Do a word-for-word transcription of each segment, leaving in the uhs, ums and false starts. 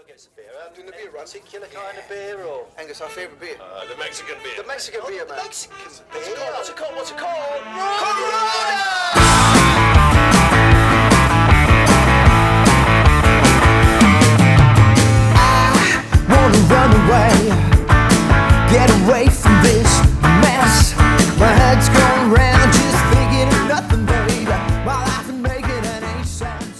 I'll get us a beer. Um, Doing the beer any run? particular kind of beer or? Angus, our favourite beer. Uh, the Mexican beer. The Mexican oh, beer, the man. Mexican What's it beer. called? What's it called? What's it called? Corona! Wanna run away, get away from this mess. My head's going round, just thinking of nothing, baby. My life ain't making any sense.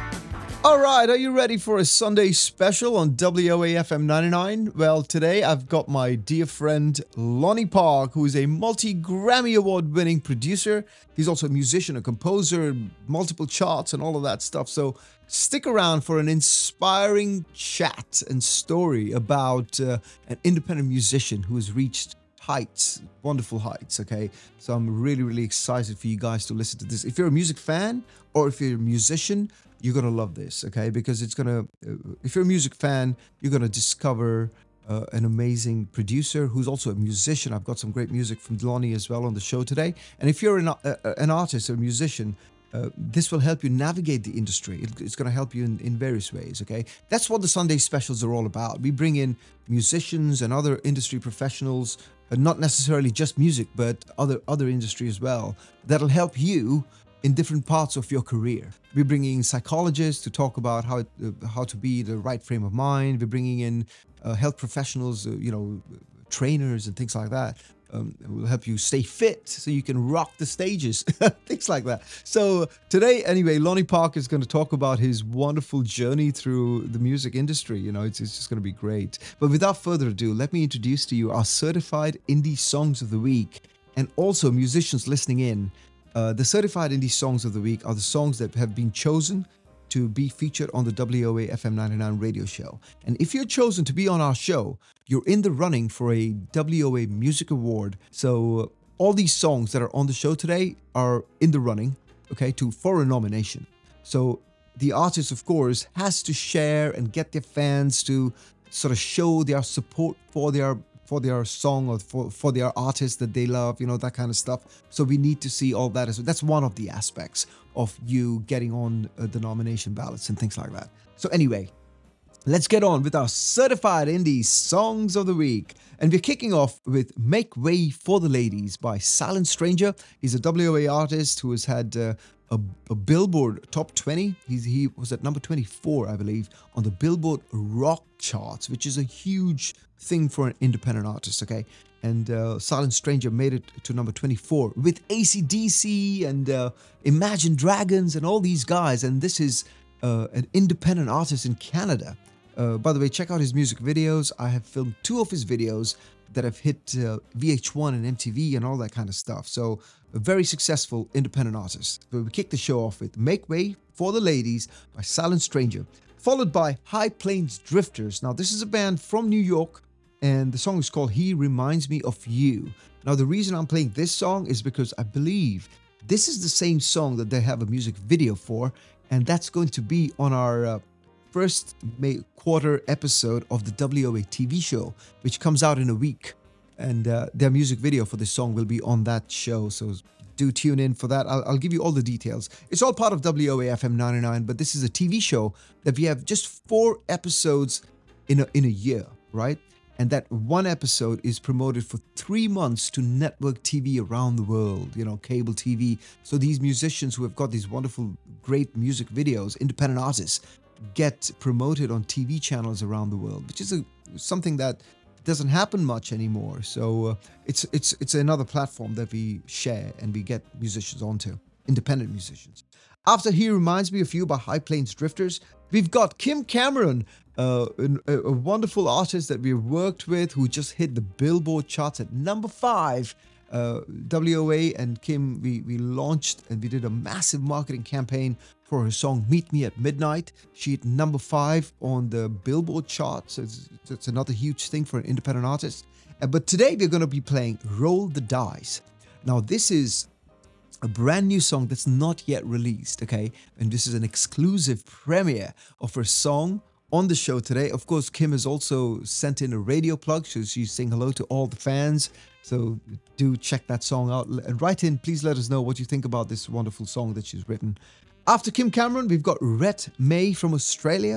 All right, are you ready for a Sunday special on W O A F M ninety-nine? Well, today I've got my dear friend Lonnie Park, who is a multi-Grammy Award-winning producer. He's also a musician, a composer, multiple charts and all of that stuff. So stick around for an inspiring chat and story about uh, an independent musician who has reached heights, wonderful heights, okay? So I'm really, really excited for you guys to listen to this. If you're a music fan or if you're a musician, you're going to love this, okay? Because it's going to, uh, if you're a music fan, you're going to discover uh, an amazing producer who's also a musician. I've got some great music from Lonnie as well on the show today. And if you're an, uh, an artist or a musician, Uh, this will help you navigate the industry. It, it's going to help you in, in various ways, okay? That's what the Sunday specials are all about. We bring in musicians and other industry professionals, uh, not necessarily just music, but other, other industry as well, that'll help you in different parts of your career. We're bringing in psychologists to talk about how, uh, how to be the right frame of mind. We're bringing in uh, health professionals, uh, you know, trainers and things like that. Um, it will help you stay fit so you can rock the stages, things like that. So today, anyway, Lonnie Park is going to talk about his wonderful journey through the music industry. You know, it's, it's just going to be great. But without further ado, let me introduce to you our certified indie songs of the week, and also musicians listening in. Uh, the certified indie songs of the week are the songs that have been chosen to be featured on the W O A F M ninety-nine radio show. And if you're chosen to be on our show, you're in the running for a W O A Music Award. So all these songs that are on the show today are in the running, okay, to for a nomination. So the artist, of course, has to share and get their fans to sort of show their support for their for their song or for, for their artist that they love, you know, that kind of stuff. So we need to see all that as well. That's one of the aspects of you getting on uh, the nomination ballots and things like that. So anyway, let's get on with our certified indie songs of the week. And we're kicking off with Make Way for the Ladies by Silent Stranger. He's a W O A artist who has had uh, a, a Billboard top twenty. He's, he was at number twenty-four, I believe, on the Billboard Rock charts, which is a huge thing for an independent artist, okay? And uh, Silent Stranger made it to number twenty-four with A C D C and uh, Imagine Dragons and all these guys. And this is uh, an independent artist in Canada. Uh, by the way, check out his music videos. I have filmed two of his videos that have hit uh, V H one and M T V and all that kind of stuff. So a very successful independent artist. So we kick the show off with Make Way for the Ladies by Silent Stranger, followed by High Plains Drifters. Now, this is a band from New York, and the song is called He Reminds Me of You. Now, the reason I'm playing this song is because I believe this is the same song that they have a music video for, and that's going to be on our uh, first May quarter episode of the W O A T V show, which comes out in a week. And uh, their music video for this song will be on that show, so do tune in for that. I'll, I'll give you all the details. It's all part of W O A F M ninety-nine, but this is a T V show that we have just four episodes in a, in a year, right? And that one episode is promoted for three months to network T V around the world, you know, cable T V. So these musicians who have got these wonderful, great music videos, independent artists, get promoted on T V channels around the world, which is a, something that doesn't happen much anymore. So uh, it's it's it's another platform that we share and we get musicians onto, independent musicians. After He Reminds Me of You by High Plains Drifters, we've got Kim Cameron, uh, a, a wonderful artist that we've worked with who just hit the Billboard charts at number five. Uh, W O A and Kim, we, we launched and we did a massive marketing campaign for her song Meet Me at Midnight. She hit number five on the Billboard charts. So it's, it's another huge thing for an independent artist. Uh, but today we're going to be playing Roll the Dice. Now, this is a brand new song that's not yet released, okay? And this is an exclusive premiere of her song on the show today. Of course, Kim has also sent in a radio plug, so she's saying hello to all the fans. So do check that song out. And write in, please let us know what you think about this wonderful song that she's written. After Kim Cameron, we've got Rhett May from Australia.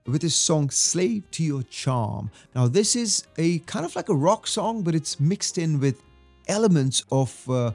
with his song Slave to Your Charm. Now, this is a kind of like a rock song, but it's mixed in with elements of uh,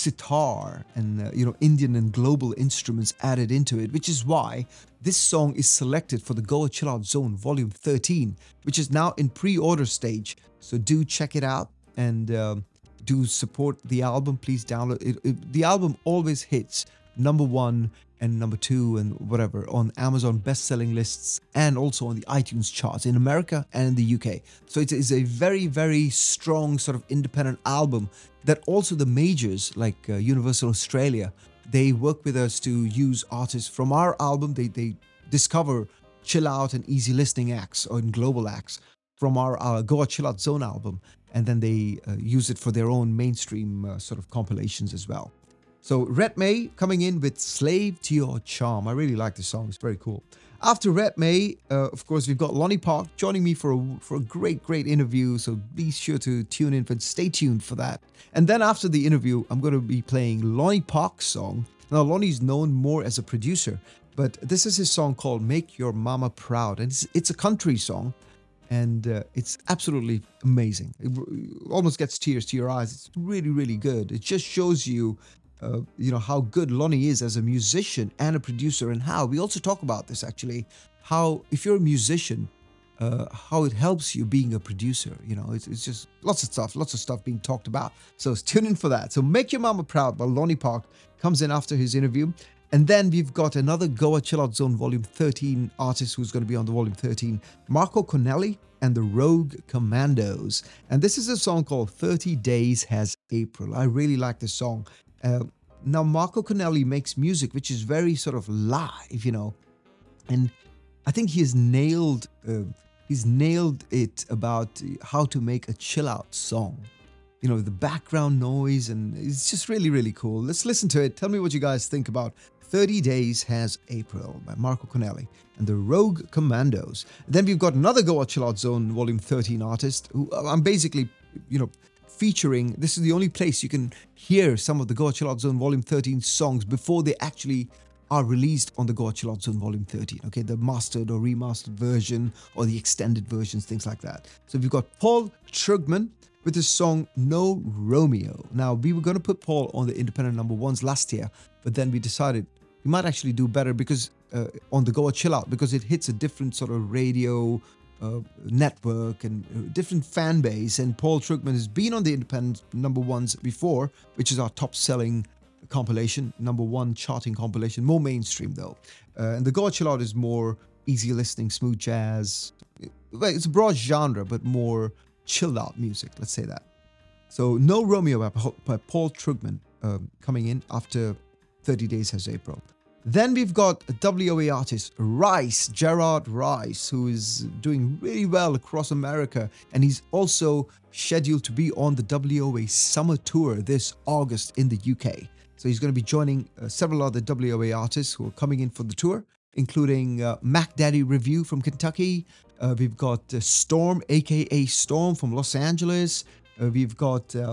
sitar and uh, you know Indian and global instruments added into it, which is why this song is selected for the Goa Chill Out Zone Volume thirteen, which is now in pre-order stage. So do check it out and um, do support the album. Please download it, it. The album always hits number one and number two and whatever on Amazon best-selling lists and also on the iTunes charts in America and in the U K. So it is a very, very strong sort of independent album that also the majors like uh, Universal Australia, they work with us to use artists from our album. They, they discover chill out and easy listening acts or global acts from our, our Goa Chill Out Zone album, and then they uh, use it for their own mainstream uh, sort of compilations as well. So Red May coming in with Slave to Your Charm. I really like the song. It's very cool. After Red May, uh, of course, we've got Lonnie Park joining me for a, for a great, great interview. So be sure to tune in and stay tuned for that. And then after the interview, I'm going to be playing Lonnie Park's song. Now, Lonnie's known more as a producer, but this is his song called Make Your Mama Proud. And it's, it's a country song. And uh, it's absolutely amazing. It almost gets tears to your eyes. It's really, really good. It just shows you Uh, you know, how good Lonnie is as a musician and a producer, and how we also talk about this actually, how if you're a musician, uh, how it helps you being a producer. You know, it's, it's just lots of stuff, lots of stuff being talked about. So tune in for that. So Make Your Mama Proud by Lonnie Park comes in after his interview. And then we've got another Goa Chill Out Zone Volume thirteen artist who's going to be on the Volume thirteen, Marco Connelly and the Rogue Commandos. And this is a song called thirty days Has April. I really like this song. Uh, now, Marco Connelly makes music which is very sort of live, you know, and I think he has nailed, uh, he's nailed it about how to make a chill out song. You know, the background noise, and it's just really, really cool. Let's listen to it. Tell me what you guys think about thirty days Has April by Marco Connelly and the Rogue Commandos. And then we've got another Goa Chill Out Zone Volume thirteen artist who I'm basically, you know, featuring. This is the only place you can hear some of the Goa Chill Out Zone Volume thirteen songs before they actually are released on the Goa Chill Out Zone Volume thirteen. Okay, the mastered or remastered version or the extended versions, things like that. So we've got Paul Trugman with his song No Romeo. Now, we were going to put Paul on the independent number ones last year, but then we decided we might actually do better because uh, on the Goa Chill Out, because it hits a different sort of radio Uh, network and uh, different fan base, and Paul Trugman has been on the independent number ones before, which is our top selling compilation, number one charting compilation, more mainstream though. Uh, and the Goa Chill Out is more easy listening, smooth jazz. Well, it's a broad genre, but more chilled out music, let's say that. So No Romeo by, by Paul Trugman um, coming in after thirty days Has April. Then we've got a W O A artist, Rice, Gerard Rice, who is doing really well across America. And he's also scheduled to be on the W O A Summer Tour this August in the U K. So he's going to be joining uh, several other W O A artists who are coming in for the tour, including uh, Mac Daddy Review from Kentucky. Uh, we've got uh, Storm, a k a. Storm from Los Angeles. Uh, we've got uh,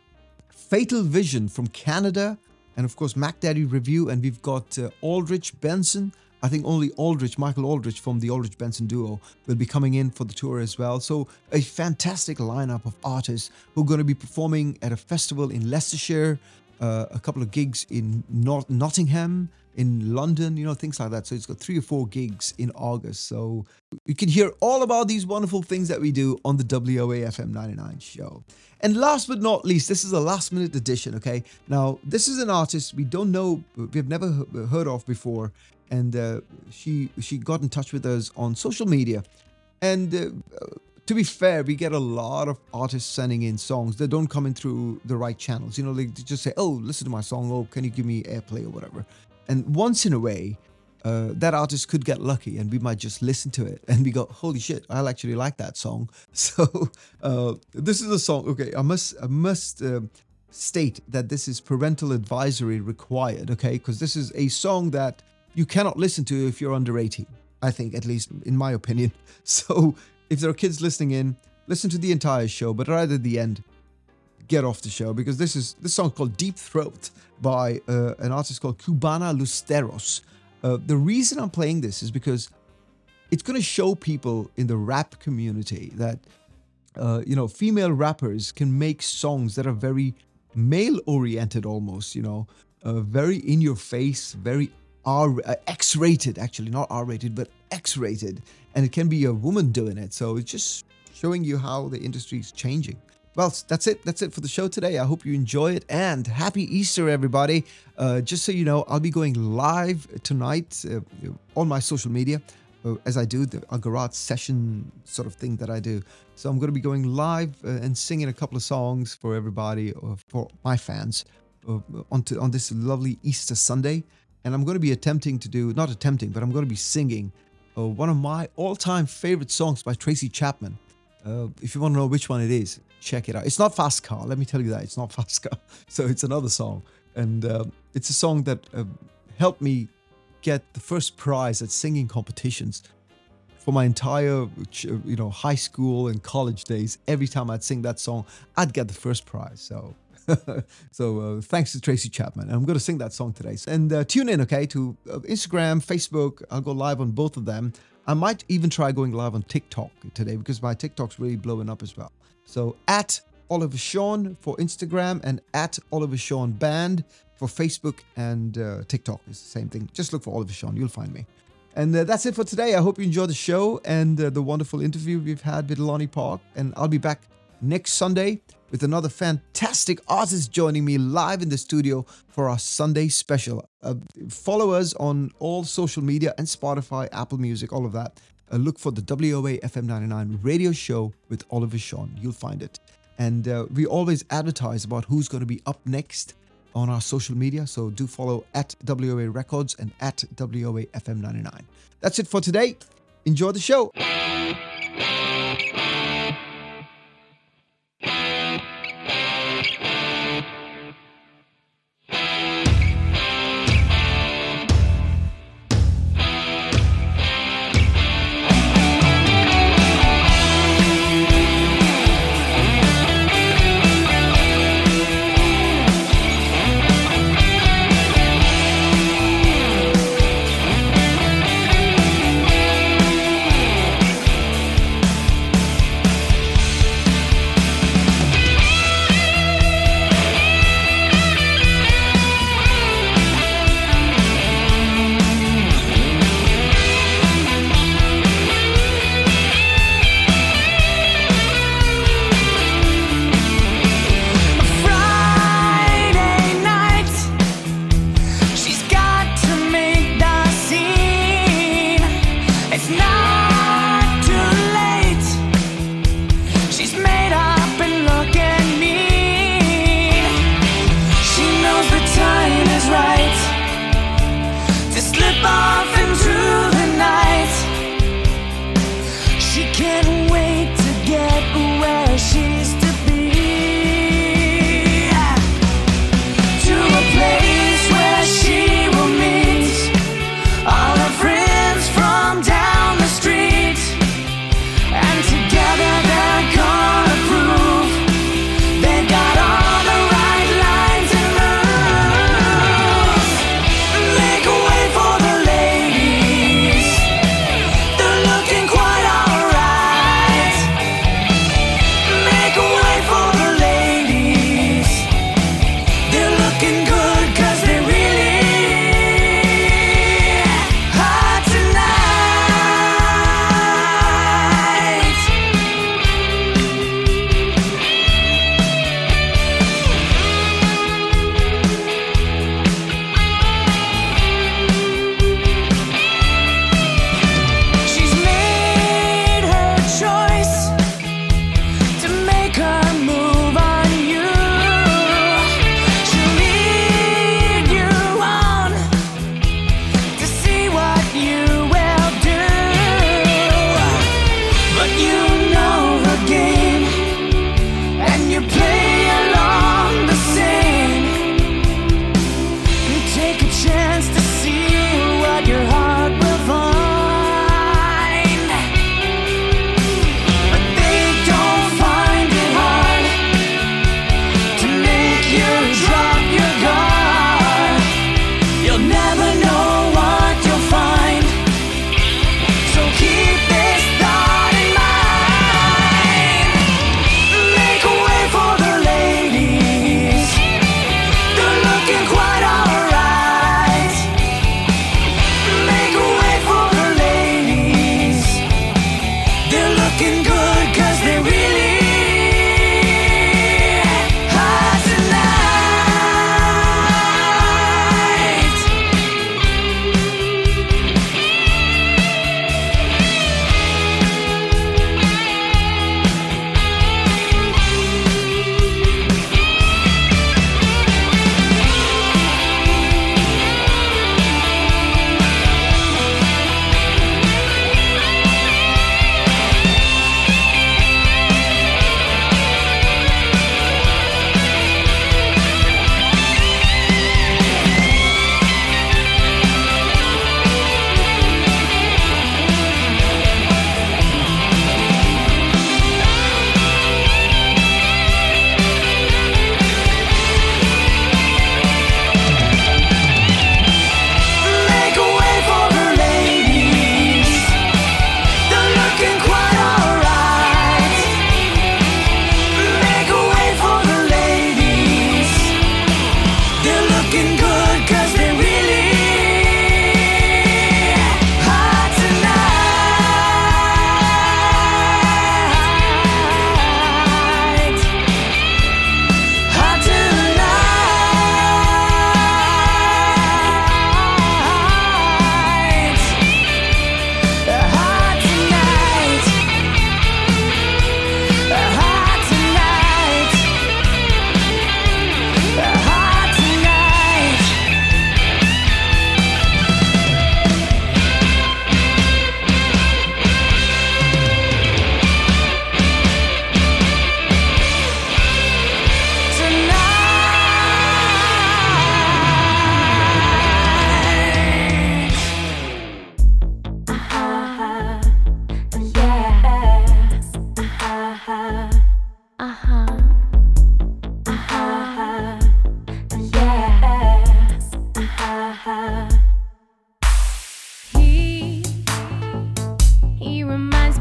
Fatal Vision from Canada. And of course, Mac Daddy Review, and we've got uh, Aldrich Benson. I think only Aldrich, Michael Aldrich from the Aldrich Benson duo will be coming in for the tour as well. So a fantastic lineup of artists who are going to be performing at a festival in Leicestershire, uh, a couple of gigs in Not- Nottingham, in London, you know, things like that. So it's got three or four gigs in August. So you can hear all about these wonderful things that we do on the W O A F M ninety-nine show. And last but not least, this is a last minute edition, okay? Now, this is an artist we don't know, we've never heard of before. And uh, she she got in touch with us on social media. And uh, to be fair, we get a lot of artists sending in songs that don't come in through the right channels. You know, they just say, oh, listen to my song. Oh, can you give me airplay or whatever? And once in a way, uh, that artist could get lucky and we might just listen to it and we go, holy shit, I actually like that song. So uh, this is a song. Okay, I must I must uh, state that this is parental advisory required, okay? Because this is a song that you cannot listen to if you're under eighteen, I think, at least in my opinion. So if there are kids listening in, listen to the entire show, but right at the end, get off the show, because this is this song called Deep Throat by uh, an artist called Cubana Lusteros. Uh, the reason I'm playing this is because it's going to show people in the rap community that, uh, you know, female rappers can make songs that are very male-oriented almost, you know, uh, very in-your-face, very R, uh, X-rated, actually, not R-rated, but X-rated. And it can be a woman doing it. So it's just showing you how the industry is changing. Well, that's it. That's it for the show today. I hope you enjoy it. And happy Easter, everybody. Uh, just so you know, I'll be going live tonight uh, on my social media, uh, as I do the Algarat session sort of thing that I do. So I'm going to be going live uh, and singing a couple of songs for everybody, uh, for my fans, uh, on, to, on this lovely Easter Sunday. And I'm going to be attempting to do, not attempting, but I'm going to be singing uh, one of my all-time favorite songs by Tracy Chapman. Uh, if you want to know which one it is, check it out. It's not Fast Car. Let me tell you that. It's not Fast Car. So it's another song. And uh, it's a song that uh, helped me get the first prize at singing competitions for my entire, you know, high school and college days. Every time I'd sing that song, I'd get the first prize. So so uh, thanks to Tracy Chapman. And I'm going to sing that song today. And uh, tune in, okay, to uh, Instagram, Facebook. I'll go live on both of them. I might even try going live on TikTok today because my TikTok's really blowing up as well. So at Oliver Sean for Instagram and at Oliver Sean Band for Facebook and uh, TikTok. It's the same thing. Just look for Oliver Sean. You'll find me. And uh, that's it for today. I hope you enjoyed the show and uh, the wonderful interview we've had with Lonnie Park. And I'll be back next Sunday with another fantastic artist joining me live in the studio for our Sunday special. Uh, follow us on all social media and Spotify, Apple Music, all of that. Uh, look for the W O A F M ninety-nine radio show with Oliver Sean. You'll find it. And uh, we always advertise about who's going to be up next on our social media. So do follow at W O A Records and at W O A F M ninety-nine. That's it for today. Enjoy the show.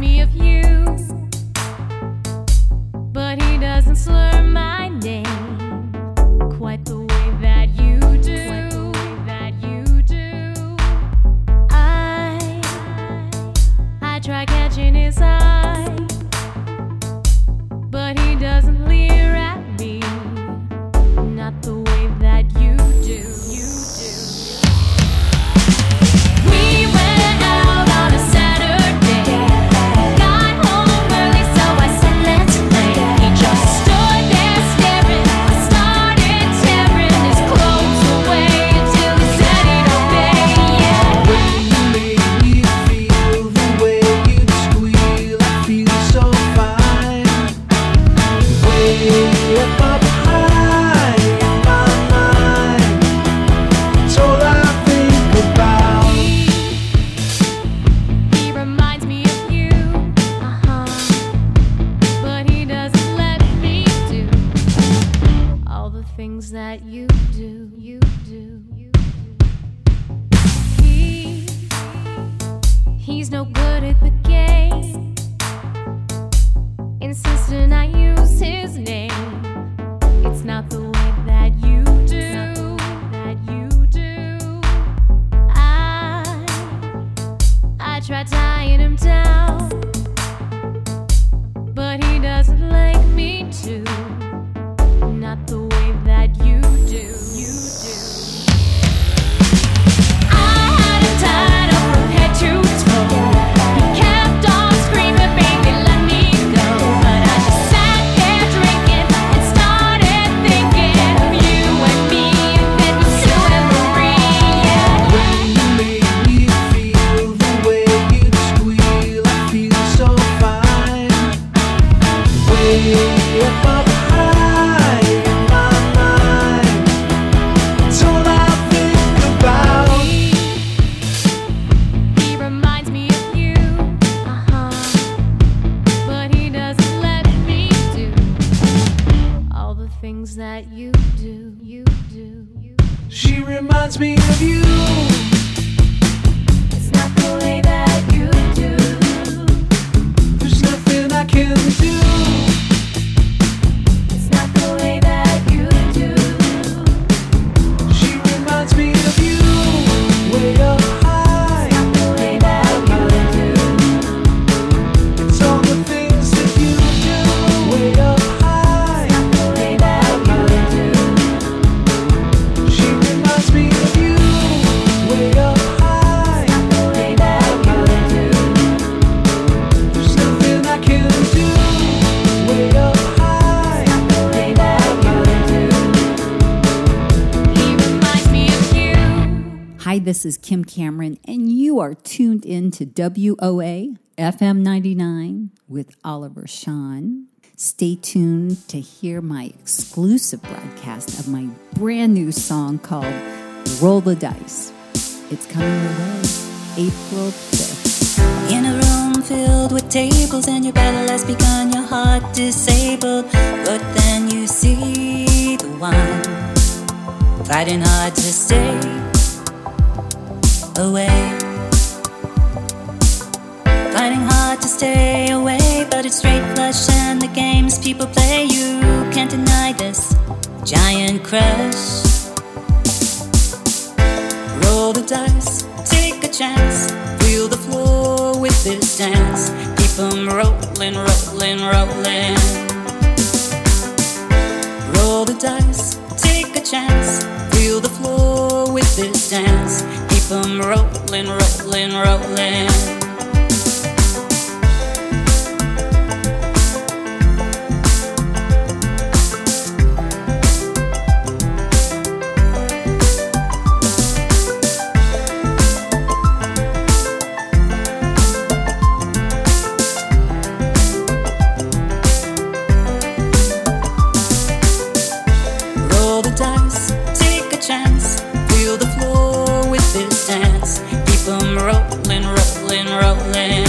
me of you, but he doesn't slur my name quite the way that you do. That you do. I I try catching his eye, but he doesn't leer at me, not the way that you do. You do. We went out on a Saturday, got home early, so I said let's play. He just stood there staring. I started tearing his clothes away until he said he'd obey. Yeah. When you made me feel the way you'd squeal, I feel so fine. Way up high in my mind, it's all I think about. He reminds me of you, uh-huh, but he doesn't let me do all the things that you do, you do, you do. He, he's no good at the game, insisting I use his name. It's not the way that you do, that you do. I I try tying him down, but he doesn't like me to. Not the way that you do, you do. I had him tied up from head to toe. He kept on screaming, baby, let me go. But I just sat there drinking and started thinking of you and me, and then with Sue and Marie. Yeah. When you made me feel the way you'd squeal, I feel so fine. Way up high in my mind, it's all I think about. He reminds me of you, uh-huh, but he doesn't let me do all the things that you do, you do, you do. She reminds me of you. It's not the way that you do. There's nothing I can do. It's not the way that you do. She reminds me of you. Way up high The way that you do. it's all the things that you do. Way up high The way that you do. she reminds me of you. Way up high The way that you do. there's nothing I can do. Way up high The way that you do. He reminds me of you. Hi, this is Kim Cameron, and you are tuned in to W O A F M ninety-nine with Oliver Shawn. Stay tuned to hear my exclusive broadcast of my brand new song called Roll the Dice. It's coming your way April fifth. In a room filled with tables and your battle has begun, your heart disabled, but then you see the one fighting hard to stay away, fighting hard to stay away, but it's straight flush and the games people play, you can't deny this giant crush. Roll the dice, take a chance, feel the floor with this dance, keep them rolling, rolling, rolling. Roll the dice, take a chance, feel the floor with this dance, keep them rolling, rolling, rolling. Roll the dice, take a chance, feel the floor with this dance, keep them rolling, rolling, rolling.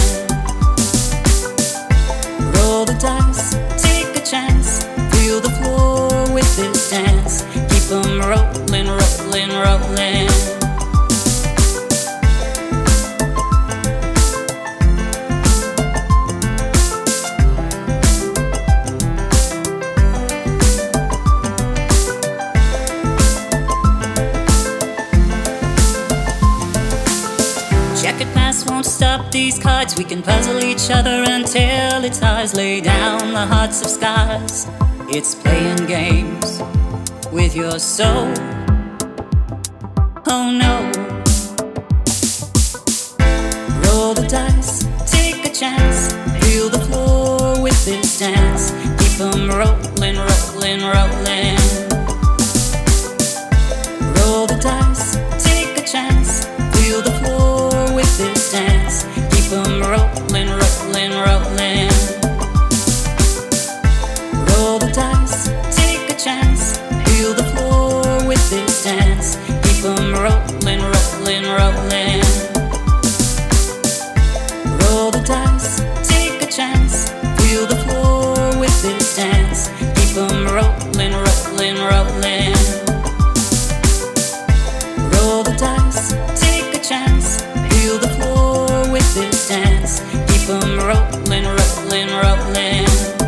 Roll the dice, take a chance, feel the floor with this dance, keep them rolling, rolling, rolling. these cards, we can puzzle each other until it's ours. Lay down the hearts of scars. It's playing games with your soul. Oh no. Roll the dice, take a chance. Feel the floor with this dance. Keep 'em rolling, rolling, rolling. Roll the dice, take a chance. Feel the floor with this dance. Keep 'em rolling, rolling, rolling. Roll the dice, take a chance. Feel the floor with this dance. Keep 'em rolling, rolling, rolling. Roll the dice, take a chance. Feel the floor with this dance. Keep 'em rolling, rolling, rolling. Roll the dice, take a chance. Feel the floor with this dance. Keep 'em rolling, rolling, rolling.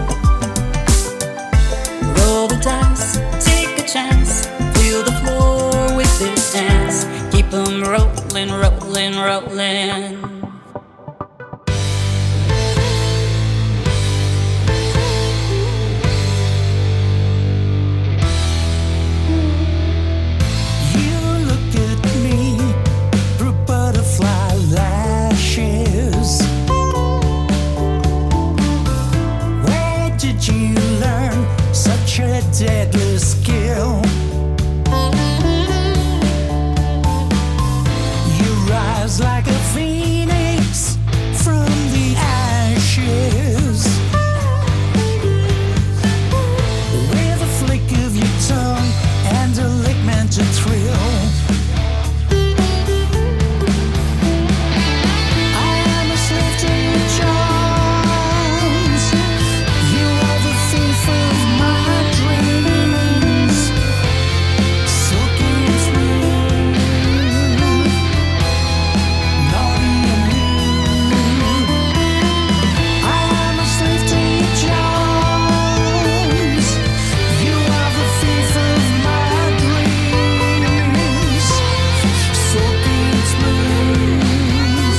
Roll the dice, take a chance. Feel the floor with this dance. Keep 'em rolling, rolling, rolling. Deadly skill. You rise like a phoenix from the ashes. With a flick of your tongue and a lick meant to thrill. I am a slave to your charms. You are the thief of my dreams. Silky smooth, naughty and rude. I am a slave to your charms. You are the thief of my dreams. Silky smooth,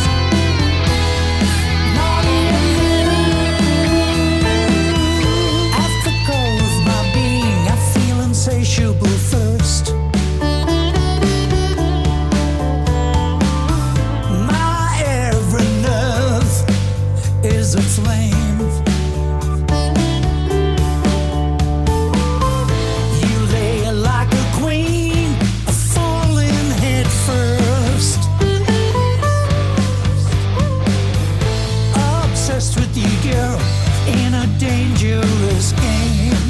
naughty and rude. At the core of my being, I feel insatiable thirst. My every nerve is aflame. You lay like a queen, falling head first. Obsessed with you, girl, in a dangerous game.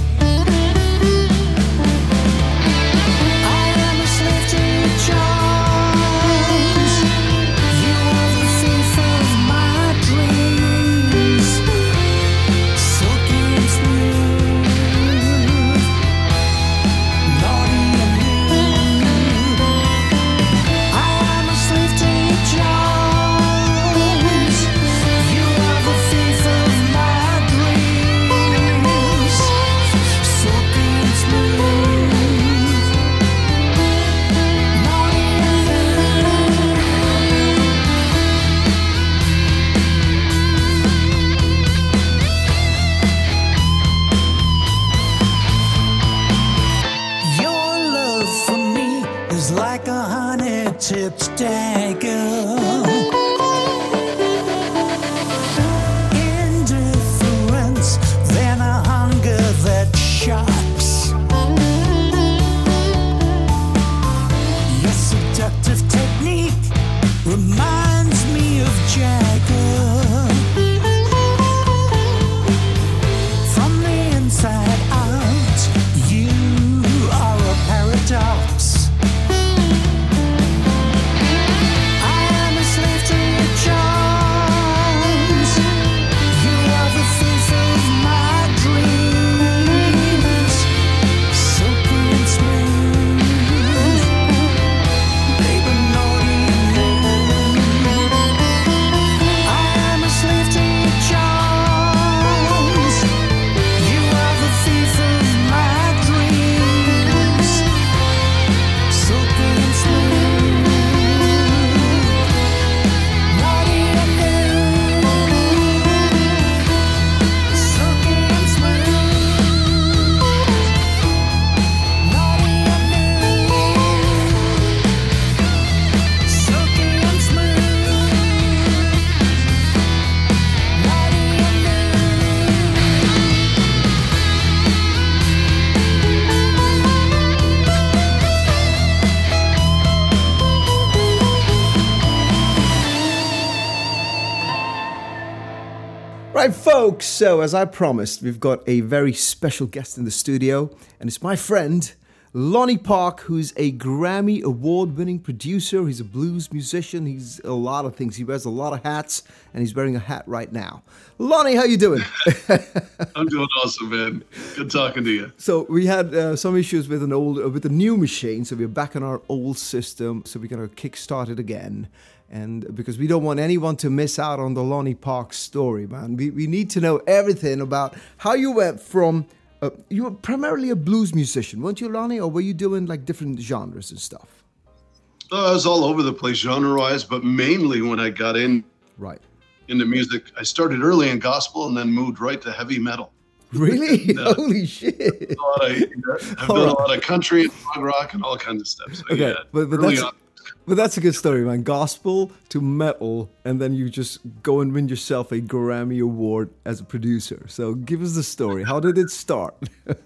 I am a slave to your charms. You are the thief of my dreams. Silky and smooth, naughty and rude. I am a slave to your charms. You are the thief of my dreams. Silky and smooth, naughty and rude. Your love for me is like a honey-tipped dagger. Indifference, then a hunger that shocks. Your seductive technique reminds me of Jagger. From the inside out, you are a paradox. I Right, folks, so as I promised, we've got a very special guest in the studio, and it's my friend, Lonnie Park, who's a Grammy award-winning producer. He's a blues musician. He's a lot of things. He wears a lot of hats, and he's wearing a hat right now. Lonnie, how you doing? I'm doing awesome, man. Good talking to you. So we had uh, some issues with an old, uh, with a new machine, so we're back on our old system, so we're going to kickstart it again. And because we don't want anyone to miss out on the Lonnie Park story, man. We we need to know everything about how you went from, uh, you were primarily a blues musician, weren't you, Lonnie? Or were you doing like different genres and stuff? Uh, I was all over the place genre-wise, but mainly when I got in Right. into music, I started early in gospel and then moved right to heavy metal. Really? And, uh, Holy shit. a lot of, I've All done right. a lot of country and prog rock and all kinds of stuff. So, Okay, yeah, but, but early that's... on. But that's a good story, man. Gospel to metal, and then you just go and win yourself a Grammy Award as a producer. So give us the story. How did it start?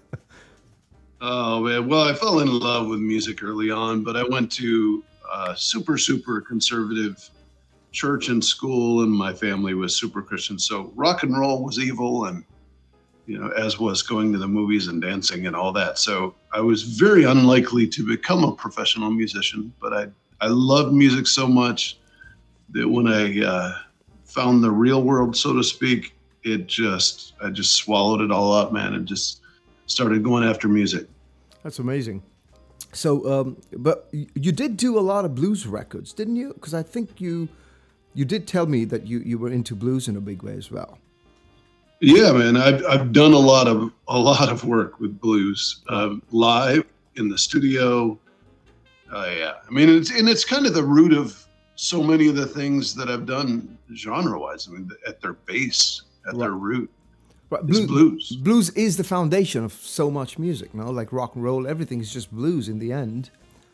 Oh, man. Well, I fell in love with music early on, but I went to a super, super conservative church and school, and my family was super Christian. So rock and roll was evil, and, you know, as was going to the movies and dancing and all that. So I was very unlikely to become a professional musician, but I I loved music so much that when I uh, found the real world, so to speak, it just, I just swallowed it all up, man, and just started going after music. That's amazing. So, um, but y- you did do a lot of blues records, didn't you? Because I think you you did tell me that you, you were into blues in a big way as well. Yeah, man, I've I've done a lot of a lot of work with blues, um, live in the studio. Uh, yeah, I mean, it's and it's kind of the root of so many of the things that I've done genre-wise. I mean, at their base, at their root, Right, it's blues. Blues is the foundation of so much music, no? Like rock and roll, everything's just blues in the end.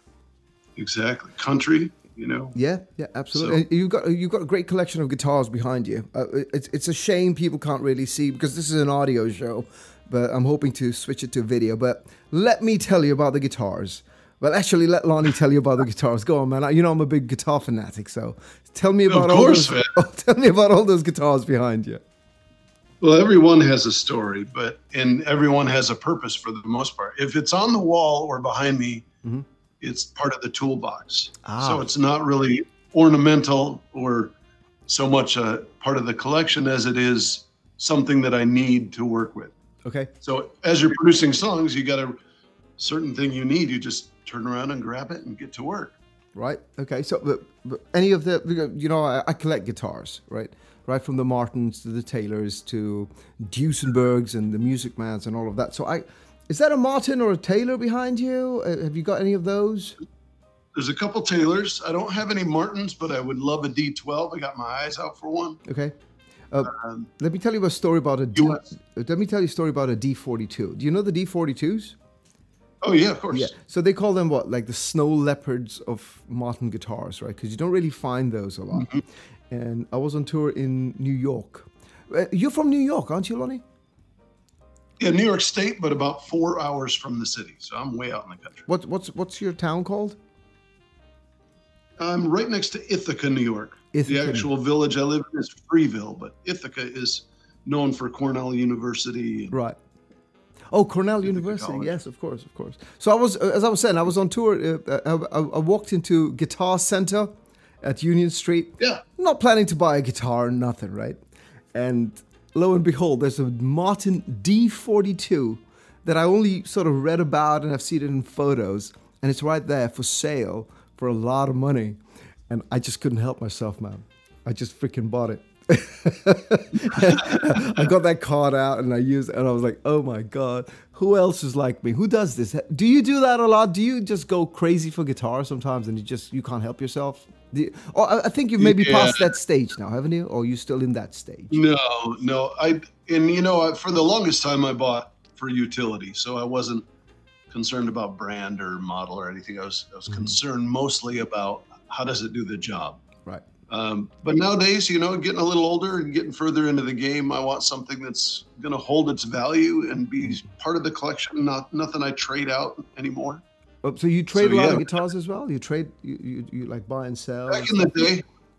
Exactly, country. You know. Yeah, yeah, absolutely. So- And you've got you've got a great collection of guitars behind you. Uh, it's it's a shame people can't really see because this is an audio show, but I'm hoping to switch it to video. But let me tell you about the guitars. Well, actually, let Lonnie tell you about the guitars. Go on, man. You know I'm a big guitar fanatic, so tell me about Of all course, those. Oh, tell me about all those guitars behind you. Well, everyone has a story, but and everyone has a purpose for the most part. If it's on the wall or behind me, Mm-hmm. it's part of the toolbox. Ah. So it's not really ornamental or so much a part of the collection as it is something that I need to work with. Okay. So as you're producing songs, you got a certain thing you need. You just turn around and grab it and get to work. Right. Okay. So, but, but any of the, you know, I, I collect guitars, right? Right from the Martins to the Taylors to Duesenbergs and the Music Mans and all of that. So, I is that a Martin or a Taylor behind you? Uh, have you got any of those? There's a couple Taylors. I don't have any Martins, but I would love a D twelve. I got my eyes out for one. Okay. Uh, Um, let me tell you a story about a D. U S. Let me tell you a story about a D forty-two. Do you know the D forty-twos? oh yeah, of course. Yeah. So they call them what? Like the snow leopards of Martin guitars, right? Because you don't really find those a lot. Mm-hmm. And I was on tour in New York. Uh, you're from New York, aren't you, Lonnie? Yeah, New York State, but about four hours from the city. So I'm way out in the country. What, what's what's your town called? I'm right next to Ithaca, New York. Ithaca. The actual village I live in is Freeville, but Ithaca is known for Cornell University. Right. Oh, Cornell Ithaca University. College. Yes, of course, of course. So I was, uh, as I was saying, I was on tour. Uh, I, I, I walked into Guitar Center at Union Street. Yeah. Not planning to buy a guitar, nothing, right? And lo and behold, there's a Martin D forty-two that I only sort of read about and I've seen it in photos, and it's right there for sale for a lot of money. And I just couldn't help myself, man. I just freaking bought it. I got that card out and I used it and I was like, oh my God, who else is like me? Who does this? Do you do that a lot? Do you just go crazy for guitar sometimes and you just, you can't help yourself? Do you, or I I think you've maybe Yeah. passed that stage now, haven't you? Or are you still in that stage? No, no. I and you know, I, for the longest time, I bought for utility, so I wasn't concerned about brand or model or anything. I was I was concerned mostly about how does it do the job. Right. Um, but nowadays, you know, getting a little older and getting further into the game, I want something that's going to hold its value and be part of the collection. Not nothing I trade out anymore. Oh, so you trade So, a lot yeah. of guitars as well? You trade, you, you, you like buy and sell? Back in the day,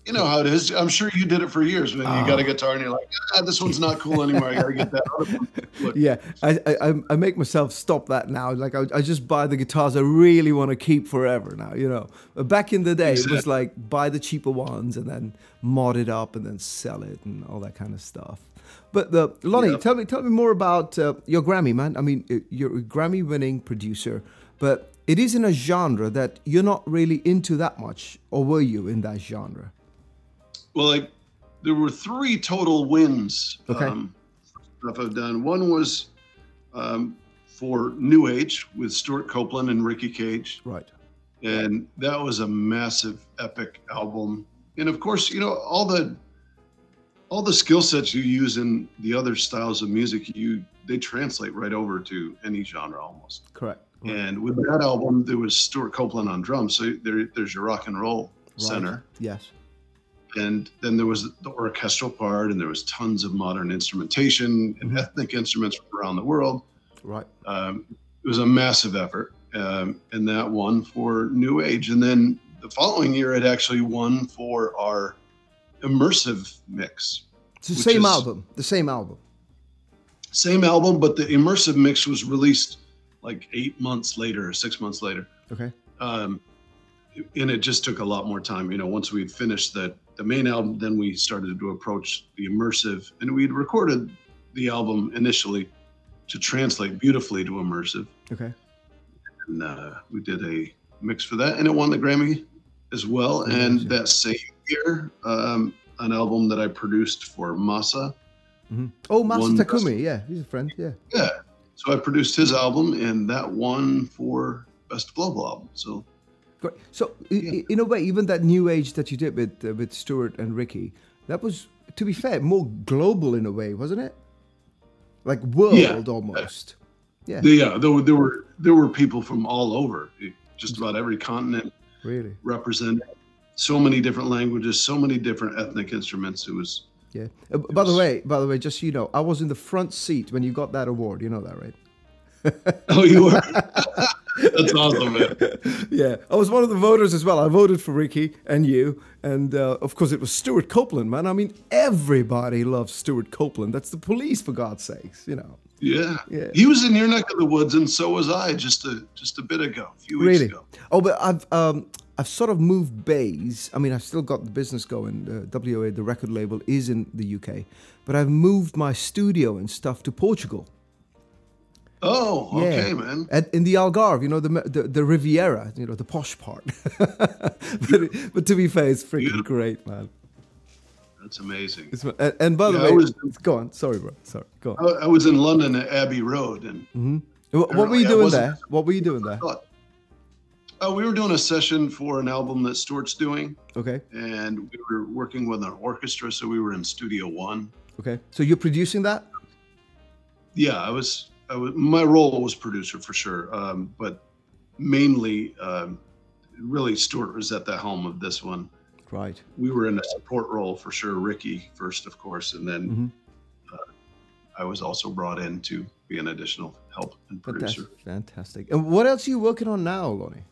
you know how it is. I'm sure you did it for years when you got a guitar and you're like, ah, this one's not cool anymore. I got to get that other one. Look, Yeah, I, I I make myself stop that now. Like I, I just buy the guitars I really want to keep forever now. You know, but back in the day, it was Exactly. like buy the cheaper ones and then mod it up and then sell it and all that kind of stuff. But the Lonnie, Yeah. tell me tell me more about uh, your Grammy, man. I mean, uh, you're a Grammy-winning producer, but it is in a genre that you're not really into that much, or were you in that genre? Well, like there were three total wins. Okay. Um, stuff I've done. One was um, for New Age with Stuart Copeland and Ricky Cage. Right. And that was a massive, epic album. And of course, you know, all the all the skill sets you use in the other styles of music, you they translate right over to any genre almost. Correct. And with that album, there was Stuart Copeland on drums. So there, there's your rock and roll center. Yes. And then there was the orchestral part, and there was tons of modern instrumentation and Mhm. ethnic instruments from around the world. Right. Um, it was a massive effort, um, and that won for New Age. And then the following year, it actually won for our immersive mix. It's the Which same is- album. The same album. Same album, but the immersive mix was released like eight months later, or six months later. Okay. Um, and it just took a lot more time. You know, once we'd finished the, the main album, then we started to approach the immersive, and we'd recorded the album initially to translate beautifully to immersive. Okay. And uh, we did a mix for that, and it won the Grammy as well. And Amazing. that same year, um, an album that I produced for Masa. hmm Oh, Master One Takumi. Yeah, he's a friend. Yeah. Yeah. So I produced his album, and that won for Best Global Album. So Great. So, i i in a way, even that new age that you did with uh, with Stuart and Ricky, that was, to be fair, more global in a way, wasn't it? Like world Yeah. almost. Yeah. yeah, there were there were there were people from all over, just about every continent Really. represented. So many different languages, so many different ethnic instruments. It was Yeah. Uh, by the was- way, by the way, just so you know, I was in the front seat when you got that award. You know that, right? oh, you were. That's awesome, man. Yeah, I was one of the voters as well. I voted for Ricky and you, and uh, of course it was Stuart Copeland, man. I mean, everybody loves Stuart Copeland. That's the Police, for God's sakes, you know. Yeah. Yeah. He was in your neck of the woods, and so was I just a just a bit ago, a few weeks Really? ago. Oh, but I've um I've sort of moved bays. I mean, I've still got the business going. Uh, W O A, the record label, is in the U K, but I've moved my studio and stuff to Portugal. Oh, Yeah. okay, man. At, in the Algarve, you know, the, the the Riviera, you know, the posh part. but, it- but to be fair, it's freaking Beautiful. great, man. That's amazing. It's, and, and by the Yeah, I way, was- go on. Sorry, bro. Sorry. Go on. I, I was in London at Abbey Road, and What, what were you I doing wasn't- there? What were you doing there? thought, uh, we were doing a session for an album that Stuart's doing, Okay. and we were working with an orchestra, so we were in Studio One. Okay. So you're producing that? Yeah, I was. I was. My role was producer for sure, um, but mainly, um, really, Stuart was at the helm of this one. Right. We were in a support role for sure. Ricky first, of course, and then Mhm. uh, I was also brought in to be an additional help and producer. Fantastic. Fantastic. And what else are you working on now, Lonnie?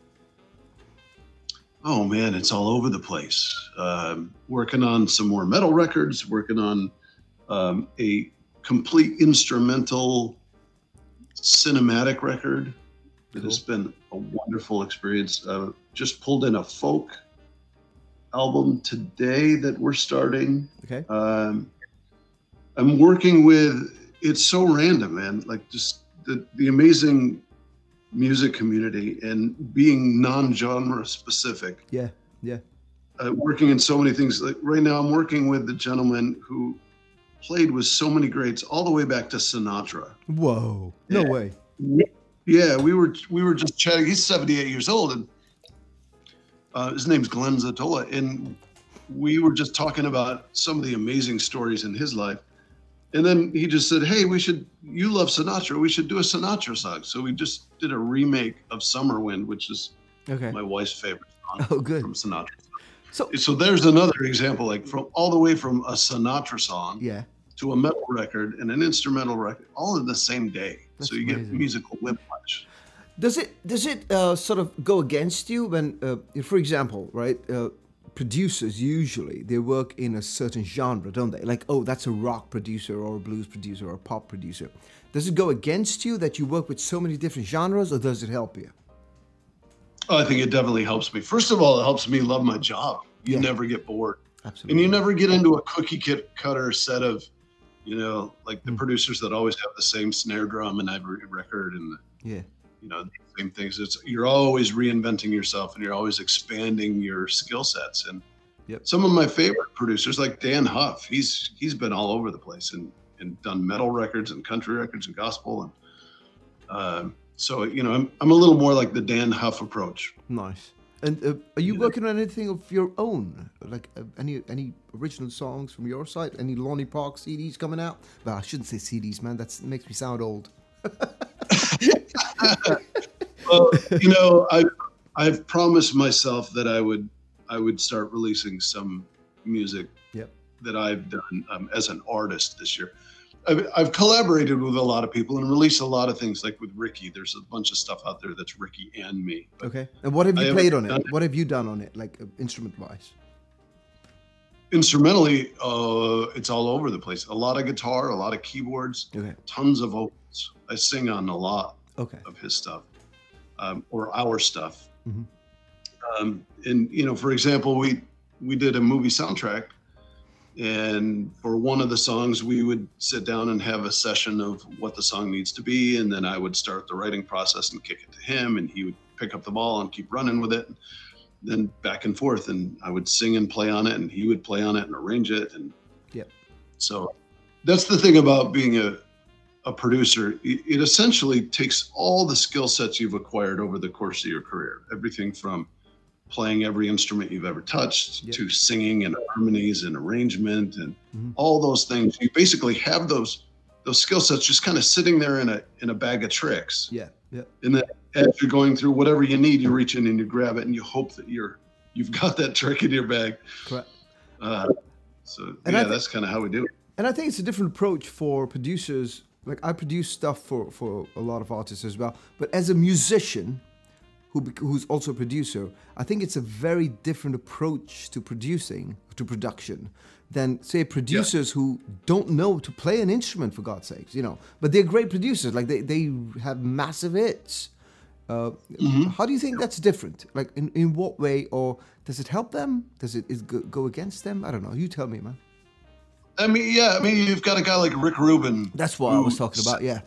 Oh man, it's all over the place. Um, working on some more metal records, working on um, a complete instrumental cinematic record. It has been a wonderful experience. Uh, just pulled in a folk album today that we're starting. Okay. Um, I'm working with, it's so random, man. Like just the, the amazing music community and being non-genre specific. Yeah. Yeah. Uh, working in so many things. Like right now, I'm working with the gentleman who played with so many greats all the way back to Sinatra. Whoa. No Yeah. way. Yeah, we were we were just chatting. He's seventy-eight years old, and uh, his name's Glenn Zatola, and we were just talking about some of the amazing stories in his life. And then he just said, "Hey, we should. You love Sinatra. We should do a Sinatra song." So we just did a remake of Summer Wind, which is Okay. my wife's favorite song Oh, good. from Sinatra. So, So there's another example, like from all the way from a Sinatra song yeah. to a metal record and an instrumental record, all in the same day. That's so you get amazing. musical whiplash. Does it does it uh, sort of go against you when, uh, for example, right? Uh, producers usually they work in a certain genre, don't they? Like, oh, that's a rock producer or a blues producer or a pop producer. Does it go against you that you work with so many different genres, or does it help you? Oh, I think it definitely helps me. First of all, it helps me love my job. You Yeah. never get bored. Absolutely. And you never get into a cookie cutter set of, you know, like the mm. producers that always have the same snare drum in every record and, the, yeah, you know, the same things. It's You're always reinventing yourself and you're always expanding your skill sets. And yep. some of my favorite producers, like Dan Huff, he's he's been all over the place and, and done metal records and country records and gospel. And uh, so, you know, I'm, I'm a little more like the Dan Huff approach. Nice. And uh, are you Yeah. working on anything of your own? Like uh, any any original songs from your side? Any Lonnie Park C Ds coming out? Well, I shouldn't say C Ds, man. That makes me sound old. Well, you know, I I've promised myself that I would I would start releasing some music Yep. that I've done um, as an artist this year. I've, I've collaborated with a lot of people and released a lot of things, like with Ricky. There's a bunch of stuff out there that's Ricky and me. But Okay. And what have I you played on haven't it? done- What have you done on it, like uh, instrument-wise? Instrumentally, uh, it's all over the place. A lot of guitar, a lot of keyboards, Okay. tons of vocals. I sing on a lot Okay. of his stuff, um, or our stuff. Mhm. Um, and you know, for example, we we did a movie soundtrack, and for one of the songs, we would sit down and have a session of what the song needs to be, and then I would start the writing process and kick it to him, and he would pick up the ball and keep running with it. Then back and forth, and I would sing and play on it, and he would play on it and arrange it, and Yep. so that's the thing about being a a producer. It, it essentially takes all the skill sets you've acquired over the course of your career, everything from playing every instrument you've ever touched Yep. to singing and harmonies and arrangement and Mhm. all those things. You basically have those those skill sets just kind of sitting there in a in a bag of tricks. Yeah. Yeah. And then as you're going through whatever you need, you reach in and you grab it and you hope that you're you've got that trick in your bag. Correct. Uh, so And yeah, I thi- that's kind of how we do it. And I think it's a different approach for producers. Like I produce stuff for, for a lot of artists as well. But as a musician who bec- who's also a producer, I think it's a very different approach to producing, to production, than say producers who don't know to play an instrument, for God's sakes, you know. But they're great producers. Like they, they have massive hits. Uh, How do you think that's different? Like in, in what way? Or does it help them? Does it is go, go against them? I don't know. You tell me, man. I mean, yeah, I mean, you've got a guy like Rick Rubin. That's what I was who talking about. Yeah.